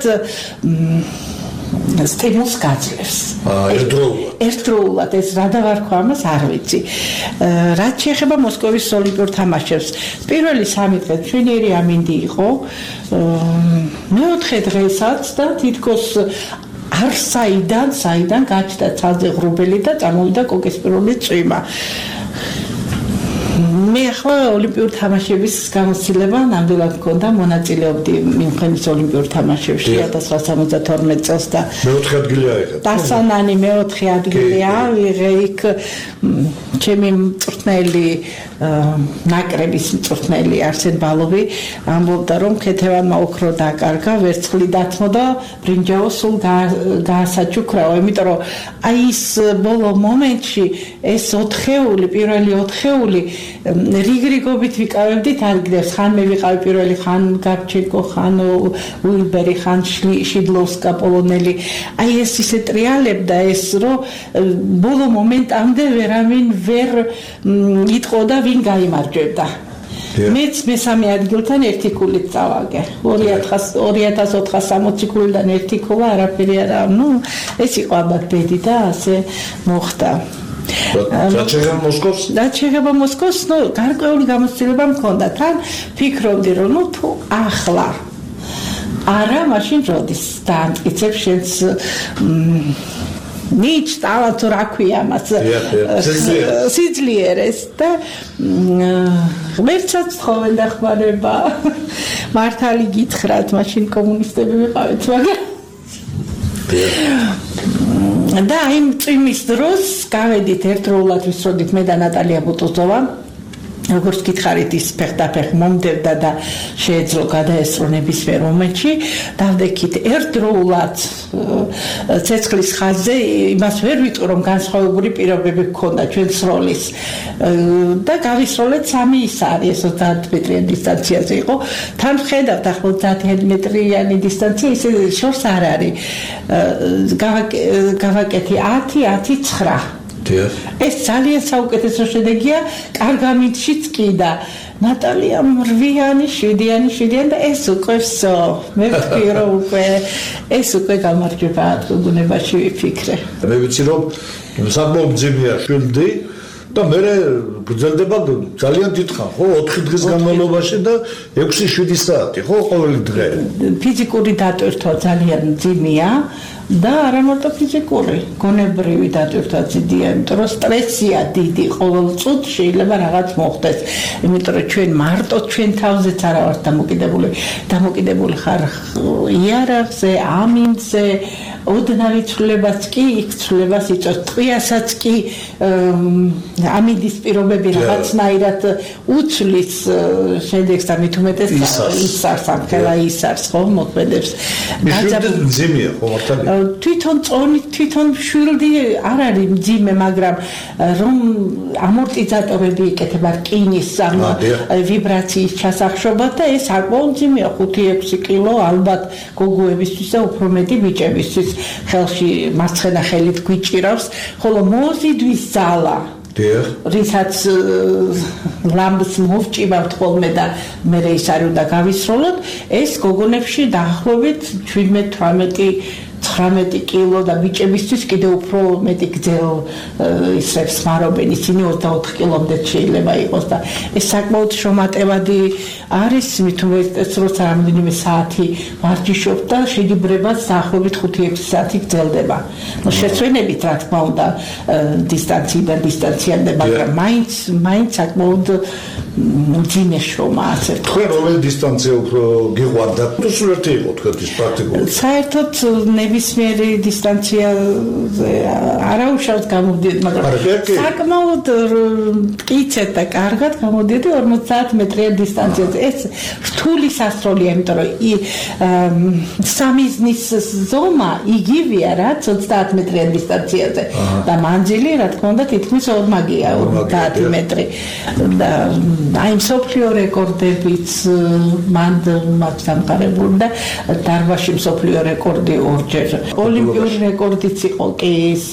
სტიმულს გაძლევს. ერთდროულად. ერთდროულად ეს რა დავარქვა ამას არ ვიცი. რაც შეეხება მოსკოვის ოლიმპიურ თამაშებს, პირველი სამი დღე ჩვენიერი ამინდი იყო. მეოთხე დღესაც და თითქოს არ საიდან, საიდან გაჩნდა ცალზე ღრუბელი და წამოვიდა კოკისპირული წვიმა. მე ახლა ოლიმპიურ თამაშების გამოცდილება ნამდვილად მქონდა, მონაწილეობდი მünchenis ოლიმპიურ თამაშებში ათას ცხრაასა სამოცდათორმეტ წელს და მეოთხე ადგილი აიღეთ. დასანანი მეოთხე ადგილი ავიღე იქ ჩემი მწვრთნელი ნაკრების მწვრთნელი არსენ ბალოვი ამბობდა რომ ქეთევანმა ოქრო დაკარგა, ვერცხლი დათმო და ბრინჯაო სულ გაასაჩუქრაო, იმიტომ რომ აი ის ბოლო მომენტში ეს ოთხეული, პირველი ოთხეული რიგრიგობით ვიკავებდით ადგილებს, ხან მე ვიყავი პირველი, ხან გაბჩენკო, ხან უილბერი, ხან შიდლოვსკა პოლონელი. აი ეს ისე ტრიალებდა ეს, რომ ბოლო მომენტამდე ვერავინ ვერ იტყოდა ვინ გაიმარჯვებდა. მეც მესამე ადგილთან ერთი ქულით წავაგე. ორი ათას ოთხსამოცი ქულიდან ერთი ქულა არაფერი არა. ნუ ეს იყო ალბათ ბედი და ასე მოხდა. რაც შეეხება მოსკოვს? რაც შეეხება მოსკოვს, ნუ გარკვეული გამოცდილება მქონდა. თან ფიქრობდი, რომ ნუ თუ ახლა არა, მაშინ როდის დაამტკიცებ შენს ნიჭ ტალანტს რა ქვია მას სიძლიერეს და ღმერთსაც თხოვენ დახმარება. მართალი გითხრათ, მაშინ კომუნისტები ვიყავით, მაგრამ და იმ წვიმის დროს გავედით ერთდროულად ვისროდით მე და ნატალია ბუტუზოვა. როგორც გითხარით, ის ფეხდაფეხ მომდებდა და შეეძლო გადაესწრო ნებისმიერ მომენტში. დავდექით ერთდროულად ცეცხლის ხაზზე, იმას ვერ ვიტყვი, რომ განსხვავებული პირობები გქონდა ჩვენ სროლის და გავისროლეთ სამი ისარი, ეს ოცდაათ მეტრიანი დისტანციაზე იყო. თან ვხედავთ ახლა ოცდაათ მეტრიანი დისტანცია, ისე შორს არ არის. გავაკეთე ათი, ათი, ცხრა. ეს ძალიან საუკეთესო შედეგია კარგამიდშიც კი და ნატალია მრვიანი, შვიდიანი, შვიდიანი და ეს უკვე ვსო. მე ვთქვი რომ უკვე ეს უკვე გამარჯვება ატყობუნებაში ვიფიქრე. მე ვიცი რომ საკმაოდ მძიმეა შვილდი და მე გრძელდება ძალიან დიდხანს, ხო, ოთხი დღის განმავლობაში და ექვსი შვიდი საათი, ხო, ყოველი დღე. ფიზიკური დატვირთვა ძალიან მძიმეა. და არა მარტო ფიზიკური, გონებრივი დატვირთვა ძიდია, იმიტომ რომ სტრესია დიდი, ყოველ წუთში შეიძლება რაღაც მოხდეს. იმიტომ რომ ჩვენ მარტო ჩვენ თავზეც არა ვართ დამოკიდებული, დამოკიდებული ხარ იარაღზე, ამინდზე, ოდნავი ცვლილებაც კი, იქ ცვლილებას იწვევს, ტყვიასაც კი ამინდის პირობები რაღაცნაირად უცვლის შედეგს და მით უმეტეს ისარს, ამხელა ისარს, ხო, მოქმედებს. მძიმეა, ხო, მართალია. თვითონ წონი, თვითონ შვილდი არ არის მძიმე, მაგრამ რომ ამორტიზატორები იკეთება რკინის ამ ვიბრაციის ჩასახშობად და ეს საკმაოდ მძიმეა, ხუთი ექვსი კილო ალბათ გოგოებისთვის და უფრო მეტი ბიჭებისთვის ხელში მარცხენა ხელით გვიჭირავს, ხოლო მოზიდვის ძალა რითაც ლამბს მოვჭიბავთ ხოლმე და მე ის არ უნდა გავისროლოთ, ეს გოგონებში დაახლოებით ჩვიდმეტ თვრამეტი ცხრამეტი კილო და ბიჭებისთვის კიდევ უფრო მეტი გრძელ ისრებს ხმარობენ, ისინი ოცდაოთხ კილომდე შეიძლება იყოს და ეს საკმაოდ შრომატევადი არის, მით უმეტეს როცა რამდენიმე საათი ვარჯიშობ და შეჯიბრებაც დაახლოებით ხუთი ექვსი საათი გრძელდება. ნუ შეცვენებით რა თქმა უნდა დისტანციიდან დისტანციამდე, მაგრამ მაინც მაინც საკმაოდ მძიმე შრომა ასე. თქვენ რომელი დისტანცია უფრო გიყვარდა? თუ სულ ერთი იყო თქვენთვის პრაქტიკულად? საერთოდ ნების ნებისმიერი დისტანციაზე არაუშავთ გამოდიოდი, მაგრამ საკმაოდ მტკიცედ და კარგად გამოდიოდი ორმოცდაათ მეტრიან დისტანციაზე. ეს რთული სასროლია, იმიტომ რომ სამიზნის ზომა იგივეა, რაც ოცდაათ მეტრიან დისტანციაზე და მანძილი, რა თქმა უნდა, თითქმის ორმაგია, ორმოცდაათი მეტრი. და აი მსოფლიო რეკორდებიც მან მათ დამყარებული და დარბაზში მსოფლიო რეკორდი ორჯერ. ოლიმპიური რეკორდიც იყო კი ის,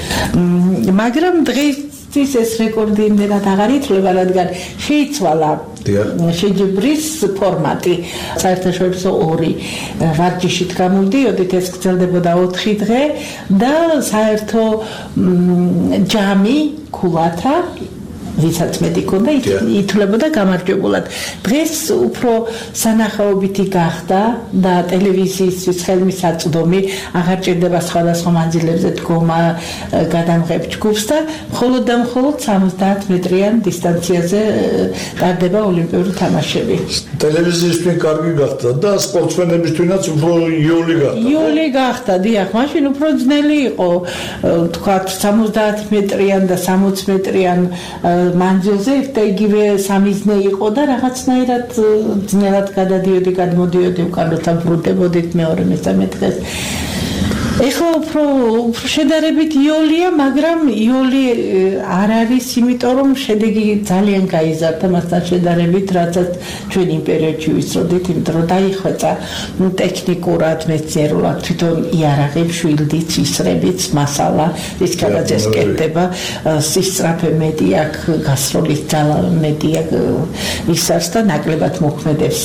მაგრამ დღეისთვის ეს რეკორდი იმდენად აღარ ითვლება, რადგან შეიცვალა შეჯიბრის ფორმატი. საერთაშორისო ორი ვარჯიშით გამოდიოდით, ეს გრძელდებოდა ოთხი დღე და საერთო ჯამი ქულათა ვისაც მეტი ქონდა, ითვლებოდა გამარჯვებულად. დღეს უფრო სანახაობითი გახდა და ტელევიზიისთვის ხელმისაწვდომი, აღარ ჭირდება სხვადასხვა მანძილებზე დგომა, გადამღებ ჯგუფს და მხოლოდ და მხოლოდ სამოცდაათ მეტრიან დისტანციაზე ტარდება ოლიმპიური თამაშები. ტელევიზიისთვის კარგი გახდა და სპორტსმენებისთვისაც უფრო იოლი გახდა. იოლი გახდა, დიახ, მაშინ უფრო ძნელი იყო, თქვათ სამოცდაათ მეტრიან და სამოცი მეტრიან მანძილზე და იგივე სამიზნე იყო და რაღაცნაირად ძნელად გადადიოდი, გადმოდიოდი, უკანონოდ ბრუნდებოდით მეორე მესამე დღეს. ეხლა უფრო უფრო შედარებით იოლია, მაგრამ იოლი არ არის, იმიტომ რომ შედეგი ძალიან გაიზარდა მასთან შედარებით, რაცაც ჩვენ იმ პერიოდში ვისწოდით, იმიტომ რომ დაიხვეწა ტექნიკურად, მეცნიერულად, თვითონ იარაღი, შვილდიც, ისრებიც, მასალა, რის გადაძეს კეთდება, სისწრაფე მეტი აქვს, გასროლის ძალა მეტი აქვს, ის არის და ნაკლებად მოქმედებს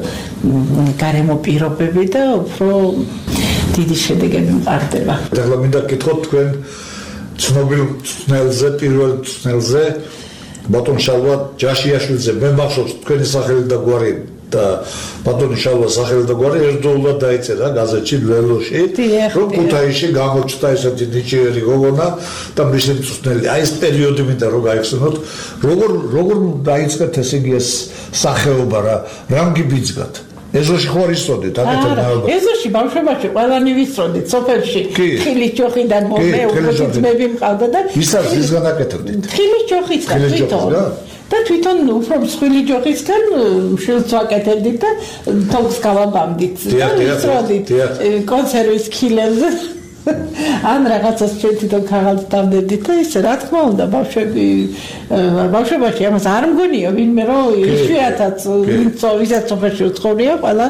გარემო პირობები და უფრო დიდი შედეგები მყარდება. ეხლა მინდა გითხოთ თქვენ ცნობილ მწვრთნელზე, პირველ მწვრთნელზე, ბატონ შალვა ჯაშიაშვილზე, მე მახსოვს თქვენი სახელი და გვარი და ბატონი შალვა სახელი და გვარი ერთდროულად დაიწერა გაზეთში ლელოში, რომ ქუთაისში გამოჩნდა ესეთი ნიჭიერი გოგონა და მისი მწვრთნელი. აი ეს პერიოდი მინდა რომ გაიხსენოთ, როგორ როგორ დაიწყეთ ესე იგი ეს სახეობა რა, რამგი ბიძგათ? ეზოში ხო არ ისწოდით აკეთებ ნაობა? ეზოში ბავშვობაში ყველანი ვისწოდით, სოფელში. ხილის ჯოხიდან მომე უფრო ძმები მყავდა და ისაც ისგან აკეთებდით. ხილის ჯოხისგან თვითონ. და თვითონ უფრო მსხვილი ჯოხისგან შილს ვაკეთებდით და თოქს გავაბამდით. და ვისწოდით კონსერვის ქილებზე. ან რაღაცას ჩვენ თვითონ ქაღალდს დავდებდით და ისე რა თქმა უნდა ბავშვები ბავშვობაში ამას არ მგონია ვინმე რომ იშვიათაც ვისაც სოფელში უცხოვრია ყველა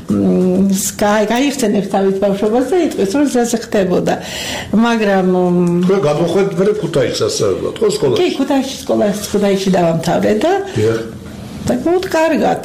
გაიხსენებს თავის ბავშვობას და იტყვის რომ ეს ხდებოდა მაგრამ თქვენ გადმოხვედით მე ქუთაისში ასწავლებლად ხო სკოლაში? კი ქუთაისში სკოლაში ქუთაისში დავამთავრე და და მოუთ კარგად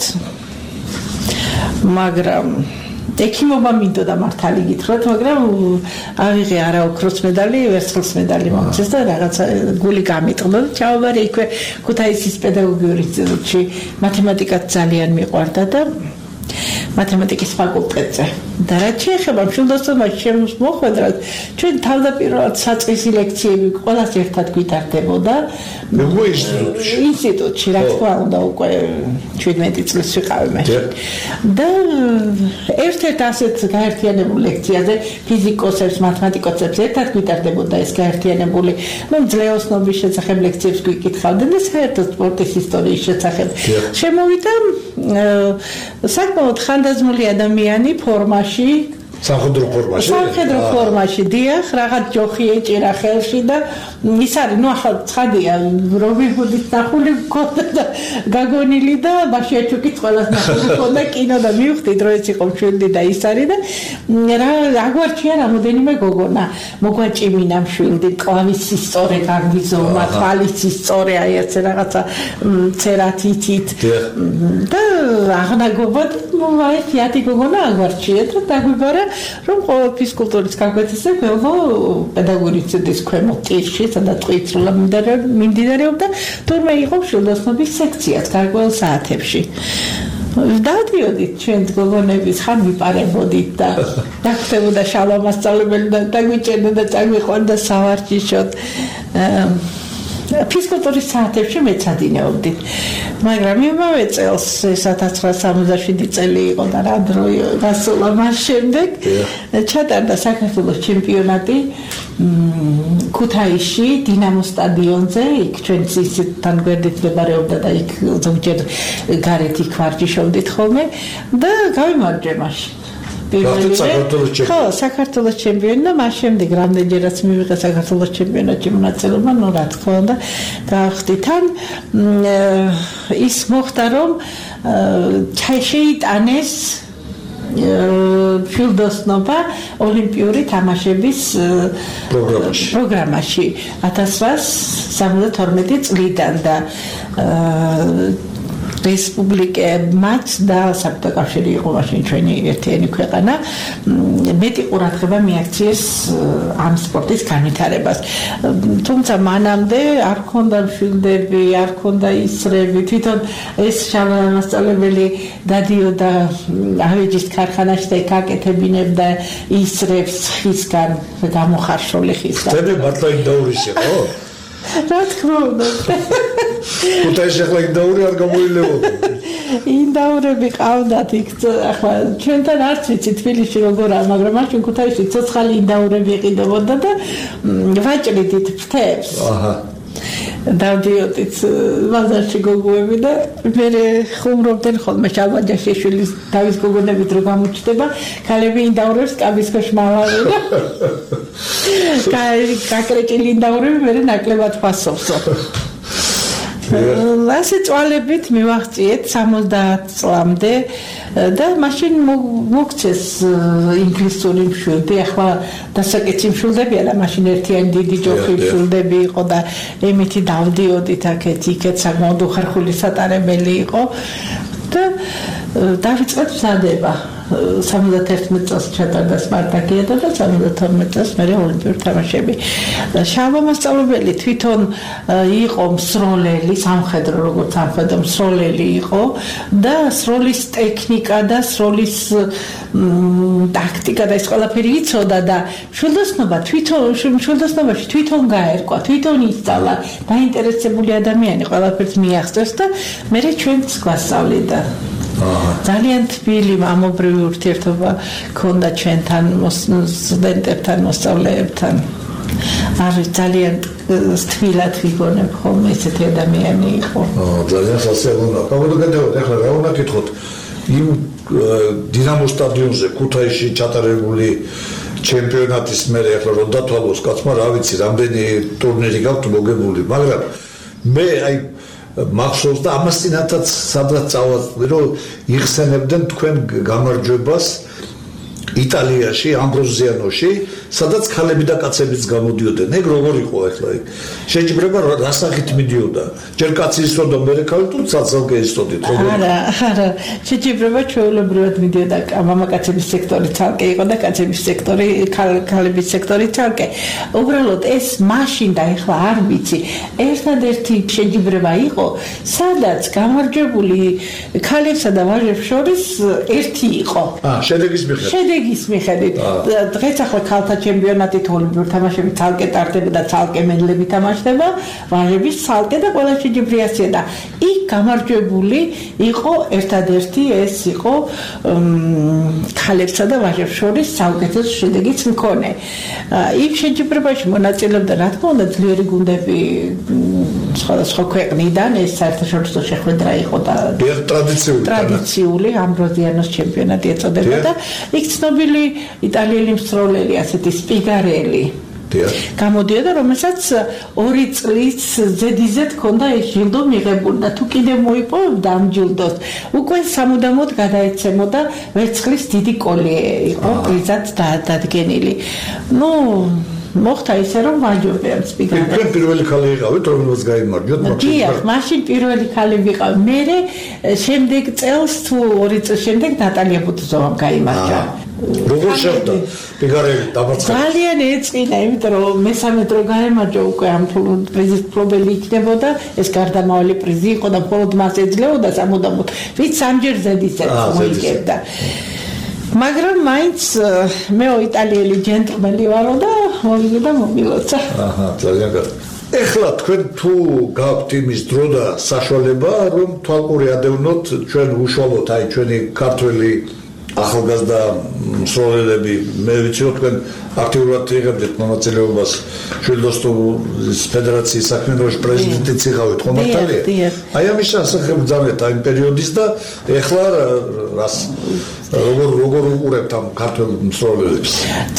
მაგრამ ექიმობა მინდოდა მართალი გითხრათ, მაგრამ ავიღე არა ოქროს მედალი, ვერცხლის მედალი მომწეს და რაღაცა გული გამიტყდა და ჩავაბარე იქვე ქუთაისის პედაგოგიური ინსტიტუტში. მათემატიკაც ძალიან მიყვარდა და მათემატიკის ფაკულტეტზე. და რაც შეეხება მშვილდოსნობაში შემოს მოხვედრად, ჩვენ თავდაპირველად საწყისი ლექციები ყველას ერთად გვითარდებოდა. მეგო ინსტიტუტში. ინსტიტუტში, რა თქმა უნდა, უკვე ჩვიდმეტი წლის ვიყავი მაშინ. და ერთ-ერთ ასეთ გაერთიანებულ ლექციაზე ფიზიკოსებს, მათემატიკოსებს ერთად გვითარდებოდა ეს გაერთიანებული, ну, ძლეოსნობის შესახებ ლექციებს გვიკითხავდნენ და საერთოდ სპორტის ისტორიის შესახებ. შემოვიდა საკმაოდ ხანდაზმული ადამიანი ფორმაში სამხედრო ფორმაში სამხედრო ფორმაში დიახ რაღაც ჯოხი ეჭირა ხელში და ის არის ნუ ახლა ცხადია რობინ ჰუდის ნახული მქონდა და გაგონილი და ბაშიაჩუკიც ყველას ნახული მქონდა კინო და მივხვდი რომ ეს იყო მშვიდი და ის არის და რა აგვარჩია რამოდენიმე გოგონა მოგვაჭიმინა მშვიდი კლავისის სწორე გაგვიზომა თვალის სწორე აი ეს რაღაცა ცერათით და აღნაგობად აი ფიატი გოგონა აგვარჩია და დაგვიბარა რომ ყოველ ფიზკულტურის გაკვეთაზე გველო პედაგოგიური ინსტიტუტის ქვემო ტირში სადაც ყვითრულა მიმდინარეობდა თურმე იყო მშვილდოსნობის სექციაც გარკვეულ საათებში დავდიოდით ჩვენ გოგონების ხან ვიპარებოდით და დაგხვდებოდა შალვა მასწავლებელი და დაგვიჭერდა და წაგვიყვანდა სავარჯიშოდ ფიზკულტურის საათებში მეცადინეობდით მაგრამ იმავე წელს ექვსი ათას სამოცდაშვიდი წელი იყო და რა დრო გასულა მას შემდეგ ჩატარდა საქართველოს ჩემპიონატი ქუთაისში დინამო სტადიონზე იქ ჩვენც ისთან გვერდით მდებარეობდა და იქ ზოგჯერ გარეთ იქ ვარჯიშობდით ხოლმე და გავიმარჯვე მაშინ ხო საქართველოს ჩემპიონი და მას შემდეგ რამდენჯერაც მივიღე საქართველოს ჩემპიონატში მონაწილეობა ნუ რა თქმა უნდა გავხდი თან ის მოხდა რომ შეიტანეს ფილდოსნობა ოლიმპიური თამაშების პროგრამაში პროგრამაში ათას რვაას სამოცდათორმეტი წლიდან და რესპუბლიკებმაც და საბჭოთა კავშირი იყო მაშინ ჩვენი ერთიანი ქვეყანა მეტი ყურადღება მიაქციეს ამ სპორტის განვითარებას თუმცა მანამდე არ ქონდა მშვილდები არ ქონდა ისრები თვითონ ეს მასწავლებელი დადიოდა ავეჯის ქარხანაში და იქ აკეთებინებდა ისრებს ხისგან გამოხარშული ხისგან ხდები მართლა იქ დაურისი ხო? რა თქმა უნდა ქუთაისში ახლა ინდაური არ გამოილებოდა ინდაურები ყავდათ იქ ახლა ჩვენთან არც ვიცი თბილისში როგორაა მაგრამ მაშინ ქუთაისში ცოცხალი ინდაურები იყიდებოდა და ვაჭრიდით ფრთებს აჰა დავდიოდით ბაზარში გოგოები და მე ხუმრობდნენ ხოლმე შაბაჯაშიშვილის დავის გოგონებით რო გამოჩნდება ქალები ინდაურებს კაბის ქვეშ მალავენ კაი გაკრეჭილი ინდაურები მე ნაკლებად ფასობსო ასე წვალებით მივაღწიეთ სამოცდაათ წლამდე და მაშინ მოგცეს ინგლისური მშვილდი ახლა დასაკეცი მშვილდებია და მაშინ ერთიანი დიდი ჯოხი მშვილდები იყო და ემითი დავდიოდით აქეთ იქეთ საკმაოდ უხერხული სატარებელი იყო და დავიწყეთ მზადება სამოცდათერთმეტ წელს ჩატარდა სპარტაკიადა და სამოცდათორმეტ წელს მე ოლიმპიური თამაშები. შალვა მასწავლებელი თვითონ იყო მსროლელი, სამხედრო როგორც სამხედრო მსროლელი იყო და სროლის ტექნიკა და სროლის ტაქტიკა და ეს ყველაფერი იცოდა და მშვილდოსნობა თვითონ მშვილდოსნობაში თვითონ გაერკვა, თვითონ ისწავლა, დაინტერესებული ადამიანი ყველაფერს მიაღწევს და მე ჩვენც გვასწავლიდა. ძალიან თბილი ამობრივი ურთიერთობა ქონდა ჩვენთან სტუდენტებთან, მოსწავლეებთან. არის ძალიან თბილად ვიგონებ ხოლმე ესეთი ადამიანი იყო. ძალიან სასიამოვნოა. გამოდაგდებოდ ახლა რა უნდა გითხოთ იმ დინამო სტადიონზე ქუთაისში ჩატარებული ჩემპიონატის მერე ახლა რომ დათვალოს კაცმა რა ვიცი რამდენი ტურნირი გაქვთ მოგებული, მაგრამ მე აი მახსოვს და ამას წინათაც სადღაც წავაწყდი რომ იხსენებდნენ თქვენ გამარჯვებას იტალიაში ამბროზიანოში სადაც ქალები და კაცებიც გამოდიოდნენ ეგ როგორ იყო ახლა ეგ შეჯიბრება რა სახით მიდიოდა ჯერ კაცი ისწოდა მე ქალი თუ ცალკე ისწოდით როგორ არა არა შეჯიბრება ჩვეულებრივად მიდიოდა მამაკაცების სექტორი ცალკე იყო და კაცების სექტორი ქალების სექტორი ცალკე უბრალოდ ეს მაშინ და ახლა არ ვიცი ერთადერთი შეჯიბრება იყო სადაც გამარჯვებული ქალებსა და ვაჟებს შორის ერთი იყო აა შედეგის მიხედვით შედეგის მიხედვით დღეს ახლა ქალთა ჩემპიონატით ოლიმპიური თამაშები ცალკე ტარდება და ცალკე მედლები თამაშდება ვაჟების ცალკე და ყველა შეჯიბრი ასეა და იქ გამარჯვებული იყო ერთადერთი ეს იყო ქალებსა და ვაჟებს შორის საუკეთესო შედეგის მქონე იქ შეჯიბრებაში მონაწილეობდა რა თქმა უნდა ძლიერი გუნდები სხვადასხვა ქვეყნიდან ეს საერთაშორისო შეხვედრა იყო და ტრადიციული ტრადიციული ამბროზიანოს ჩემპიონატი ეწოდება და იქ ცნობილი იტალიელი მსროლელი ასეთი სპიგარელი გამოდიოდა რომელსაც ორი წლის ზედიზედ ჰქონდა ეს ჯილდო მიღებული და თუ კიდე მოიპოვებდა ამ ჯილდოს უკვე სამუდამოდ გადაეცემოდა ვერცხლის დიდი კოლიე იყო პრიზად დადგენილი ნუ მოხდა ისე რომ ვაჯობე ამ სპიგარელს თქვენ პირველი ქალი იყავით რომელსაც გაიმარჯვეთ მაშინ მაშინ პირველი ქალი ვიყავ მე შემდეგ წელს თუ ორი წლის შემდეგ ნატალია ბუტუზოვამ გაიმარჯვა როგორ შეხვდა სპიგარელი დამარცხდა ძალიან ეწყინა იმიტომ რომ მესამე დრო გაემარჯვა უკვე ამ პრიზის მფლობელი იქნებოდა ეს გარდამავალი პრიზი იყო და მხოლოდ მას ეძლეოდა სამუდამოდ ვით სამჯერ ზედიზედ მოიგებდა მაგრამ მაინც მე იტალიელი ჯენტლმენი ვარო და მოვიდა და მომილოცა. აჰა, ძალიან კარგი. ეხლა თქვენ თუ გაქვთ იმის დრო და საშუალება რომ თვალყური ადევნოთ ჩვენ უშუალოდ აი ჩვენი ქართველი ახალგაზრდა მსროლელები მე ვიცი რომ თქვენ აქტიურად იღებდით მონაწილეობას მშვილდოსნობის ფედერაციის საქმიანობაში პრეზიდენტიც იყავით ხომ მართალია? აი ამის შესახებ ბრძანეთ აი პერიოდის და ეხლა რას როგორ როგორ უყურებთ ამ ქართველ მსროლელებს?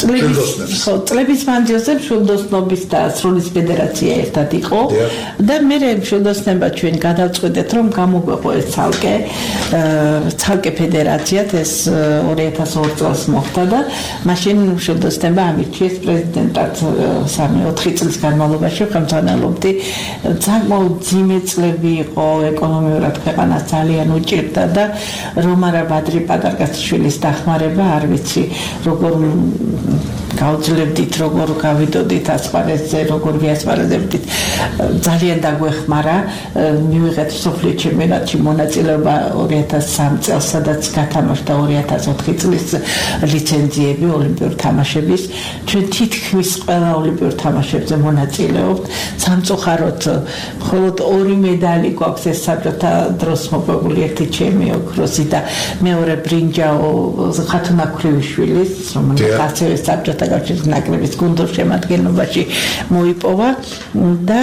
ხო, წლების მანძილზე მშვილდოსნობის და სროლის ფედერაცია ერთად იყო და მე მშვილდოსნება ჩვენ გადავწყვეტეთ რომ გამოგვეყო ეს ცალკე ცალკე ფედერაციად ეს ორი ათას ორი წელს მოხდა და მაშინ მშვილდოსნება ამირჩიეს პრეზიდენტად სამი ოთხი წლის განმავლობაში ხელმძღვანელობდი. საკმაოდ ძიმე წლები იყო ეკონომიურად ქვეყანას ძალიან უჭირდა და რომარა ბადრი პატარკაციშვილის დახმარება არ ვიცი როგორ გავძლებდით როგორ გავიდოდით ასპარეზზე როგორ ვიასპარეზებდით ძალიან დაგვეხმარა მივიღეთ სოფლიო ჩემპიონატში მონაწილეობა ორი ათას სამი წელს სადაც გათამაშდა ორი ათას ოთხი წლის ლიცენზიები ოლიმპიური თამაშების ჩვენ თითქმის ყველა ოლიმპიურ თამაშებზე მონაწილეობთ სამწუხაროდ მხოლოდ ორი медали გვაქვს ეს საბჭოთა დროს მოპოვებული ერთი ჩემი ოქროსი და მეორე ბრინჯაო ხათუნა ქრივიშვილის რომელიც ასევე საბჭოთა კავშირის ნაკრების გუნდურ შემადგენლობაში მოიპოვა და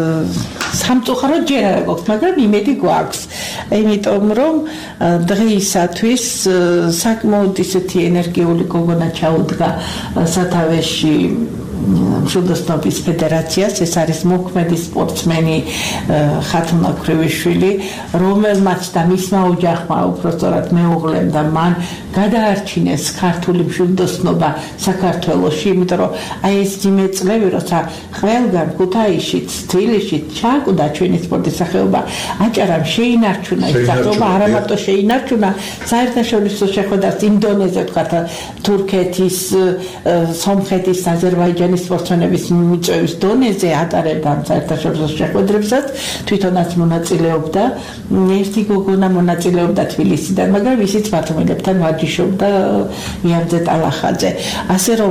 სამწუხაროდ ჯერ არ გვაქვს მაგრამ იმედი გვაქვს იმიტომ რომ დღეისათვის საკმაოდ ისეთი ენერგიული გოგონა ჩაუდგა სათავეში მშვილდოსნობის ფედერაციას ეს არის მოქმედი სპორტსმენი ხათუნა ქრივიშვილი რომელმაც და მისმა ოჯახმა უпростоრად მეუღლემ და მან გადაარჩინეს ქართული მშვილდოსნობა საქართველოში იმიტომ რომ აი ეს ძიმე წლები როცა ყველგან ქუთაისშიც თბილისშიც ჩაკვდა ჩვენი სპორტის სახეობა აჭარამ შეინარჩუნა ეს სახეობა არა მარტო შეინარჩუნა საერთაშორისო შეხვედრას ინდონეზია თქვათ თურქეთის სომხეთის აზერბაიჯანის სპორტსმენების მიწვევის დონეზე ატარებდა საერთაშორისო შეხვედრებსაც თვითონაც მონაწილეობდა ერთი გოგონა მონაწილეობდა თბილისიდან მაგრამ ისიც მათმელებთან ვარჯიშობდა იამძე ტალახაძე ასე რომ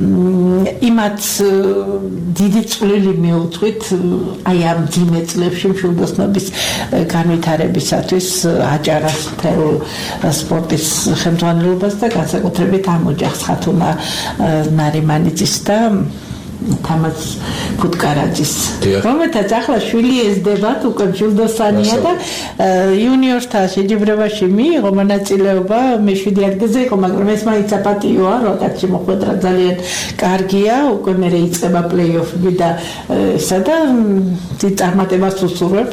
იმათ დიდი წვლილი მიუძღვით აი ამ ძიმე წლებში მშვილდოსნობის განვითარებისათვის აჭარას მთელ სპორტის ხელმძღვანელობას და განსაკუთრებით ამ ოჯახს ხათუნა ნარიმანიძის და თამაზ ფუტკარაძის რომელთაც ახლა შვილი ესდება უკვე მშვილდოსანია და იუნიორთა შეჯიბრებაში მიიღო მონაწილეობა მეშვიდე ადგილზე იყო მაგრამ ეს მაინც აპატიოა როტაცი მოხვედრა ძალიან კარგია უკვე მე იწყება პლეიოფები და ესა და წარმატებას უსურვებ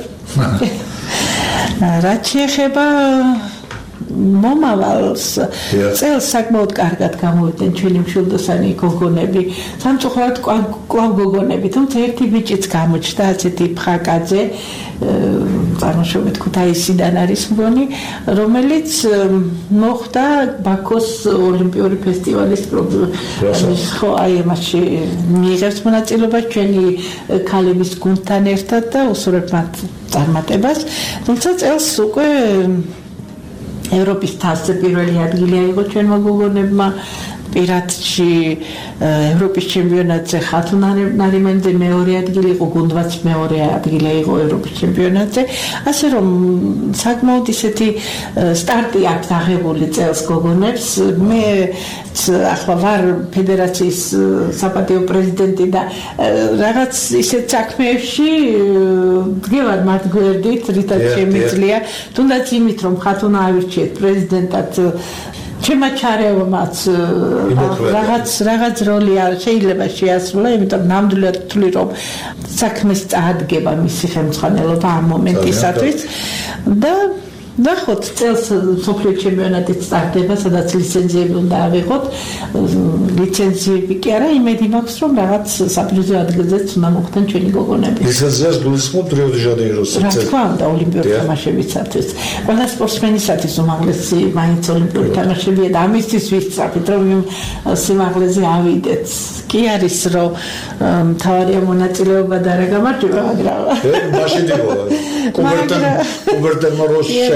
რაც შეეხება მომავალს წელს საკმაოდ კარგად გამოვიდნენ ჩვენი მშვილდოსანი გოგონები სამწუხაროდ კვლავ გოგონები თუმცა ერთი ბიჭიც გამოჩნდა ასეთი ფხაკაძე წარმოშობით ქუთაისიდან არის მგონი რომელიც მოხდა ბაქოს ოლიმპიური ფესტივალის პროგრამის ხო აი მასში მიიღებს მონაწილეობას ჩვენი ქალების გუნდთან ერთად და უსურვებ მათ წარმატებას თუმცა წელს უკვე ევროპის თასზე პირველი ადგილი აიღო ჩვენმა გოგონებმა პირადში ევროპის ჩემპიონატზე ხათუნა ნარიმანიძე მეორე ადგილი იყო გუნდმაც მეორე ადგილი აიღო ევროპის ჩემპიონატზე ასე რომ საკმაოდ ისეთი სტარტი აქვს აღებული წელს გოგონებს მე ახლა ვარ ფედერაციის საპატიო პრეზიდენტი და რაღაც ისეთ საქმეებში დგევარ მათ გვერდით რითაც შემიძლია თუნდაც იმით რომ ხათუნა ავირჩიეთ პრეზიდენტად ჩემმა ჩარევმაც რაღაც რაღაც როლი შეიძლება შეასრულა, იმიტომ რომ ნამდვილად ვთვლი რომ საქმეს წაადგება მისი ხელმძღვანელობა ამ მომენტისათვის და ნახოთ წელს სოფლიო ჩემპიონატიც სტარტდება, სადაც ლიცენზიები უნდა ავიღოთ. ლიცენზიები კი არა, იმედი მაქვს რომ რაღაც საპრიზო ადგილზეც უნდა მოხდნენ ჩვენი გოგონები. ლიცენზიას გულისხმობთ რიო-დე-ჟანეიროს რა თქმა უნდა, ოლიმპიური თამაშებისათვის. ყველა სპორტსმენისათვის უმაღლესი მაინც ოლიმპიური თამაშებია და ამისთვის ვისწრაფით რომ იმ სიმაღლეზე ავიდეთ. კი არის რომ მთავარია მონაწილეობა და რა გამარჯვება, მაგრამ მაშინ იყო. კუბერტენ კუბერტენ როს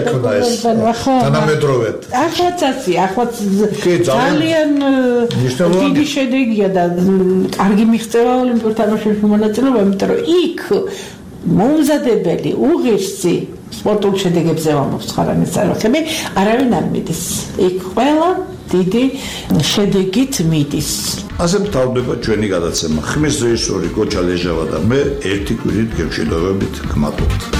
ექნა ეს თანამედროვედ. ახლაც ასე, ახლაც ძალიან დიდი შედეგია და კარგი მიღწევა ოლიმპიურ თამაშებში მონაწილეობა, იმიტომ რომ იქ მომზადებელი უღირსი სპორტულ შედეგებზე მომცხარანის წარმოქმნები არავინ არ მიდის. იქ ყველა დიდი შედეგით მიდის. ასე მთავრდება ჩვენი გადაცემა. ხმის რეჟისორი გოჩა ლეჟავა და მე ერთი კვირით გემშვიდობებით გმადლობთ.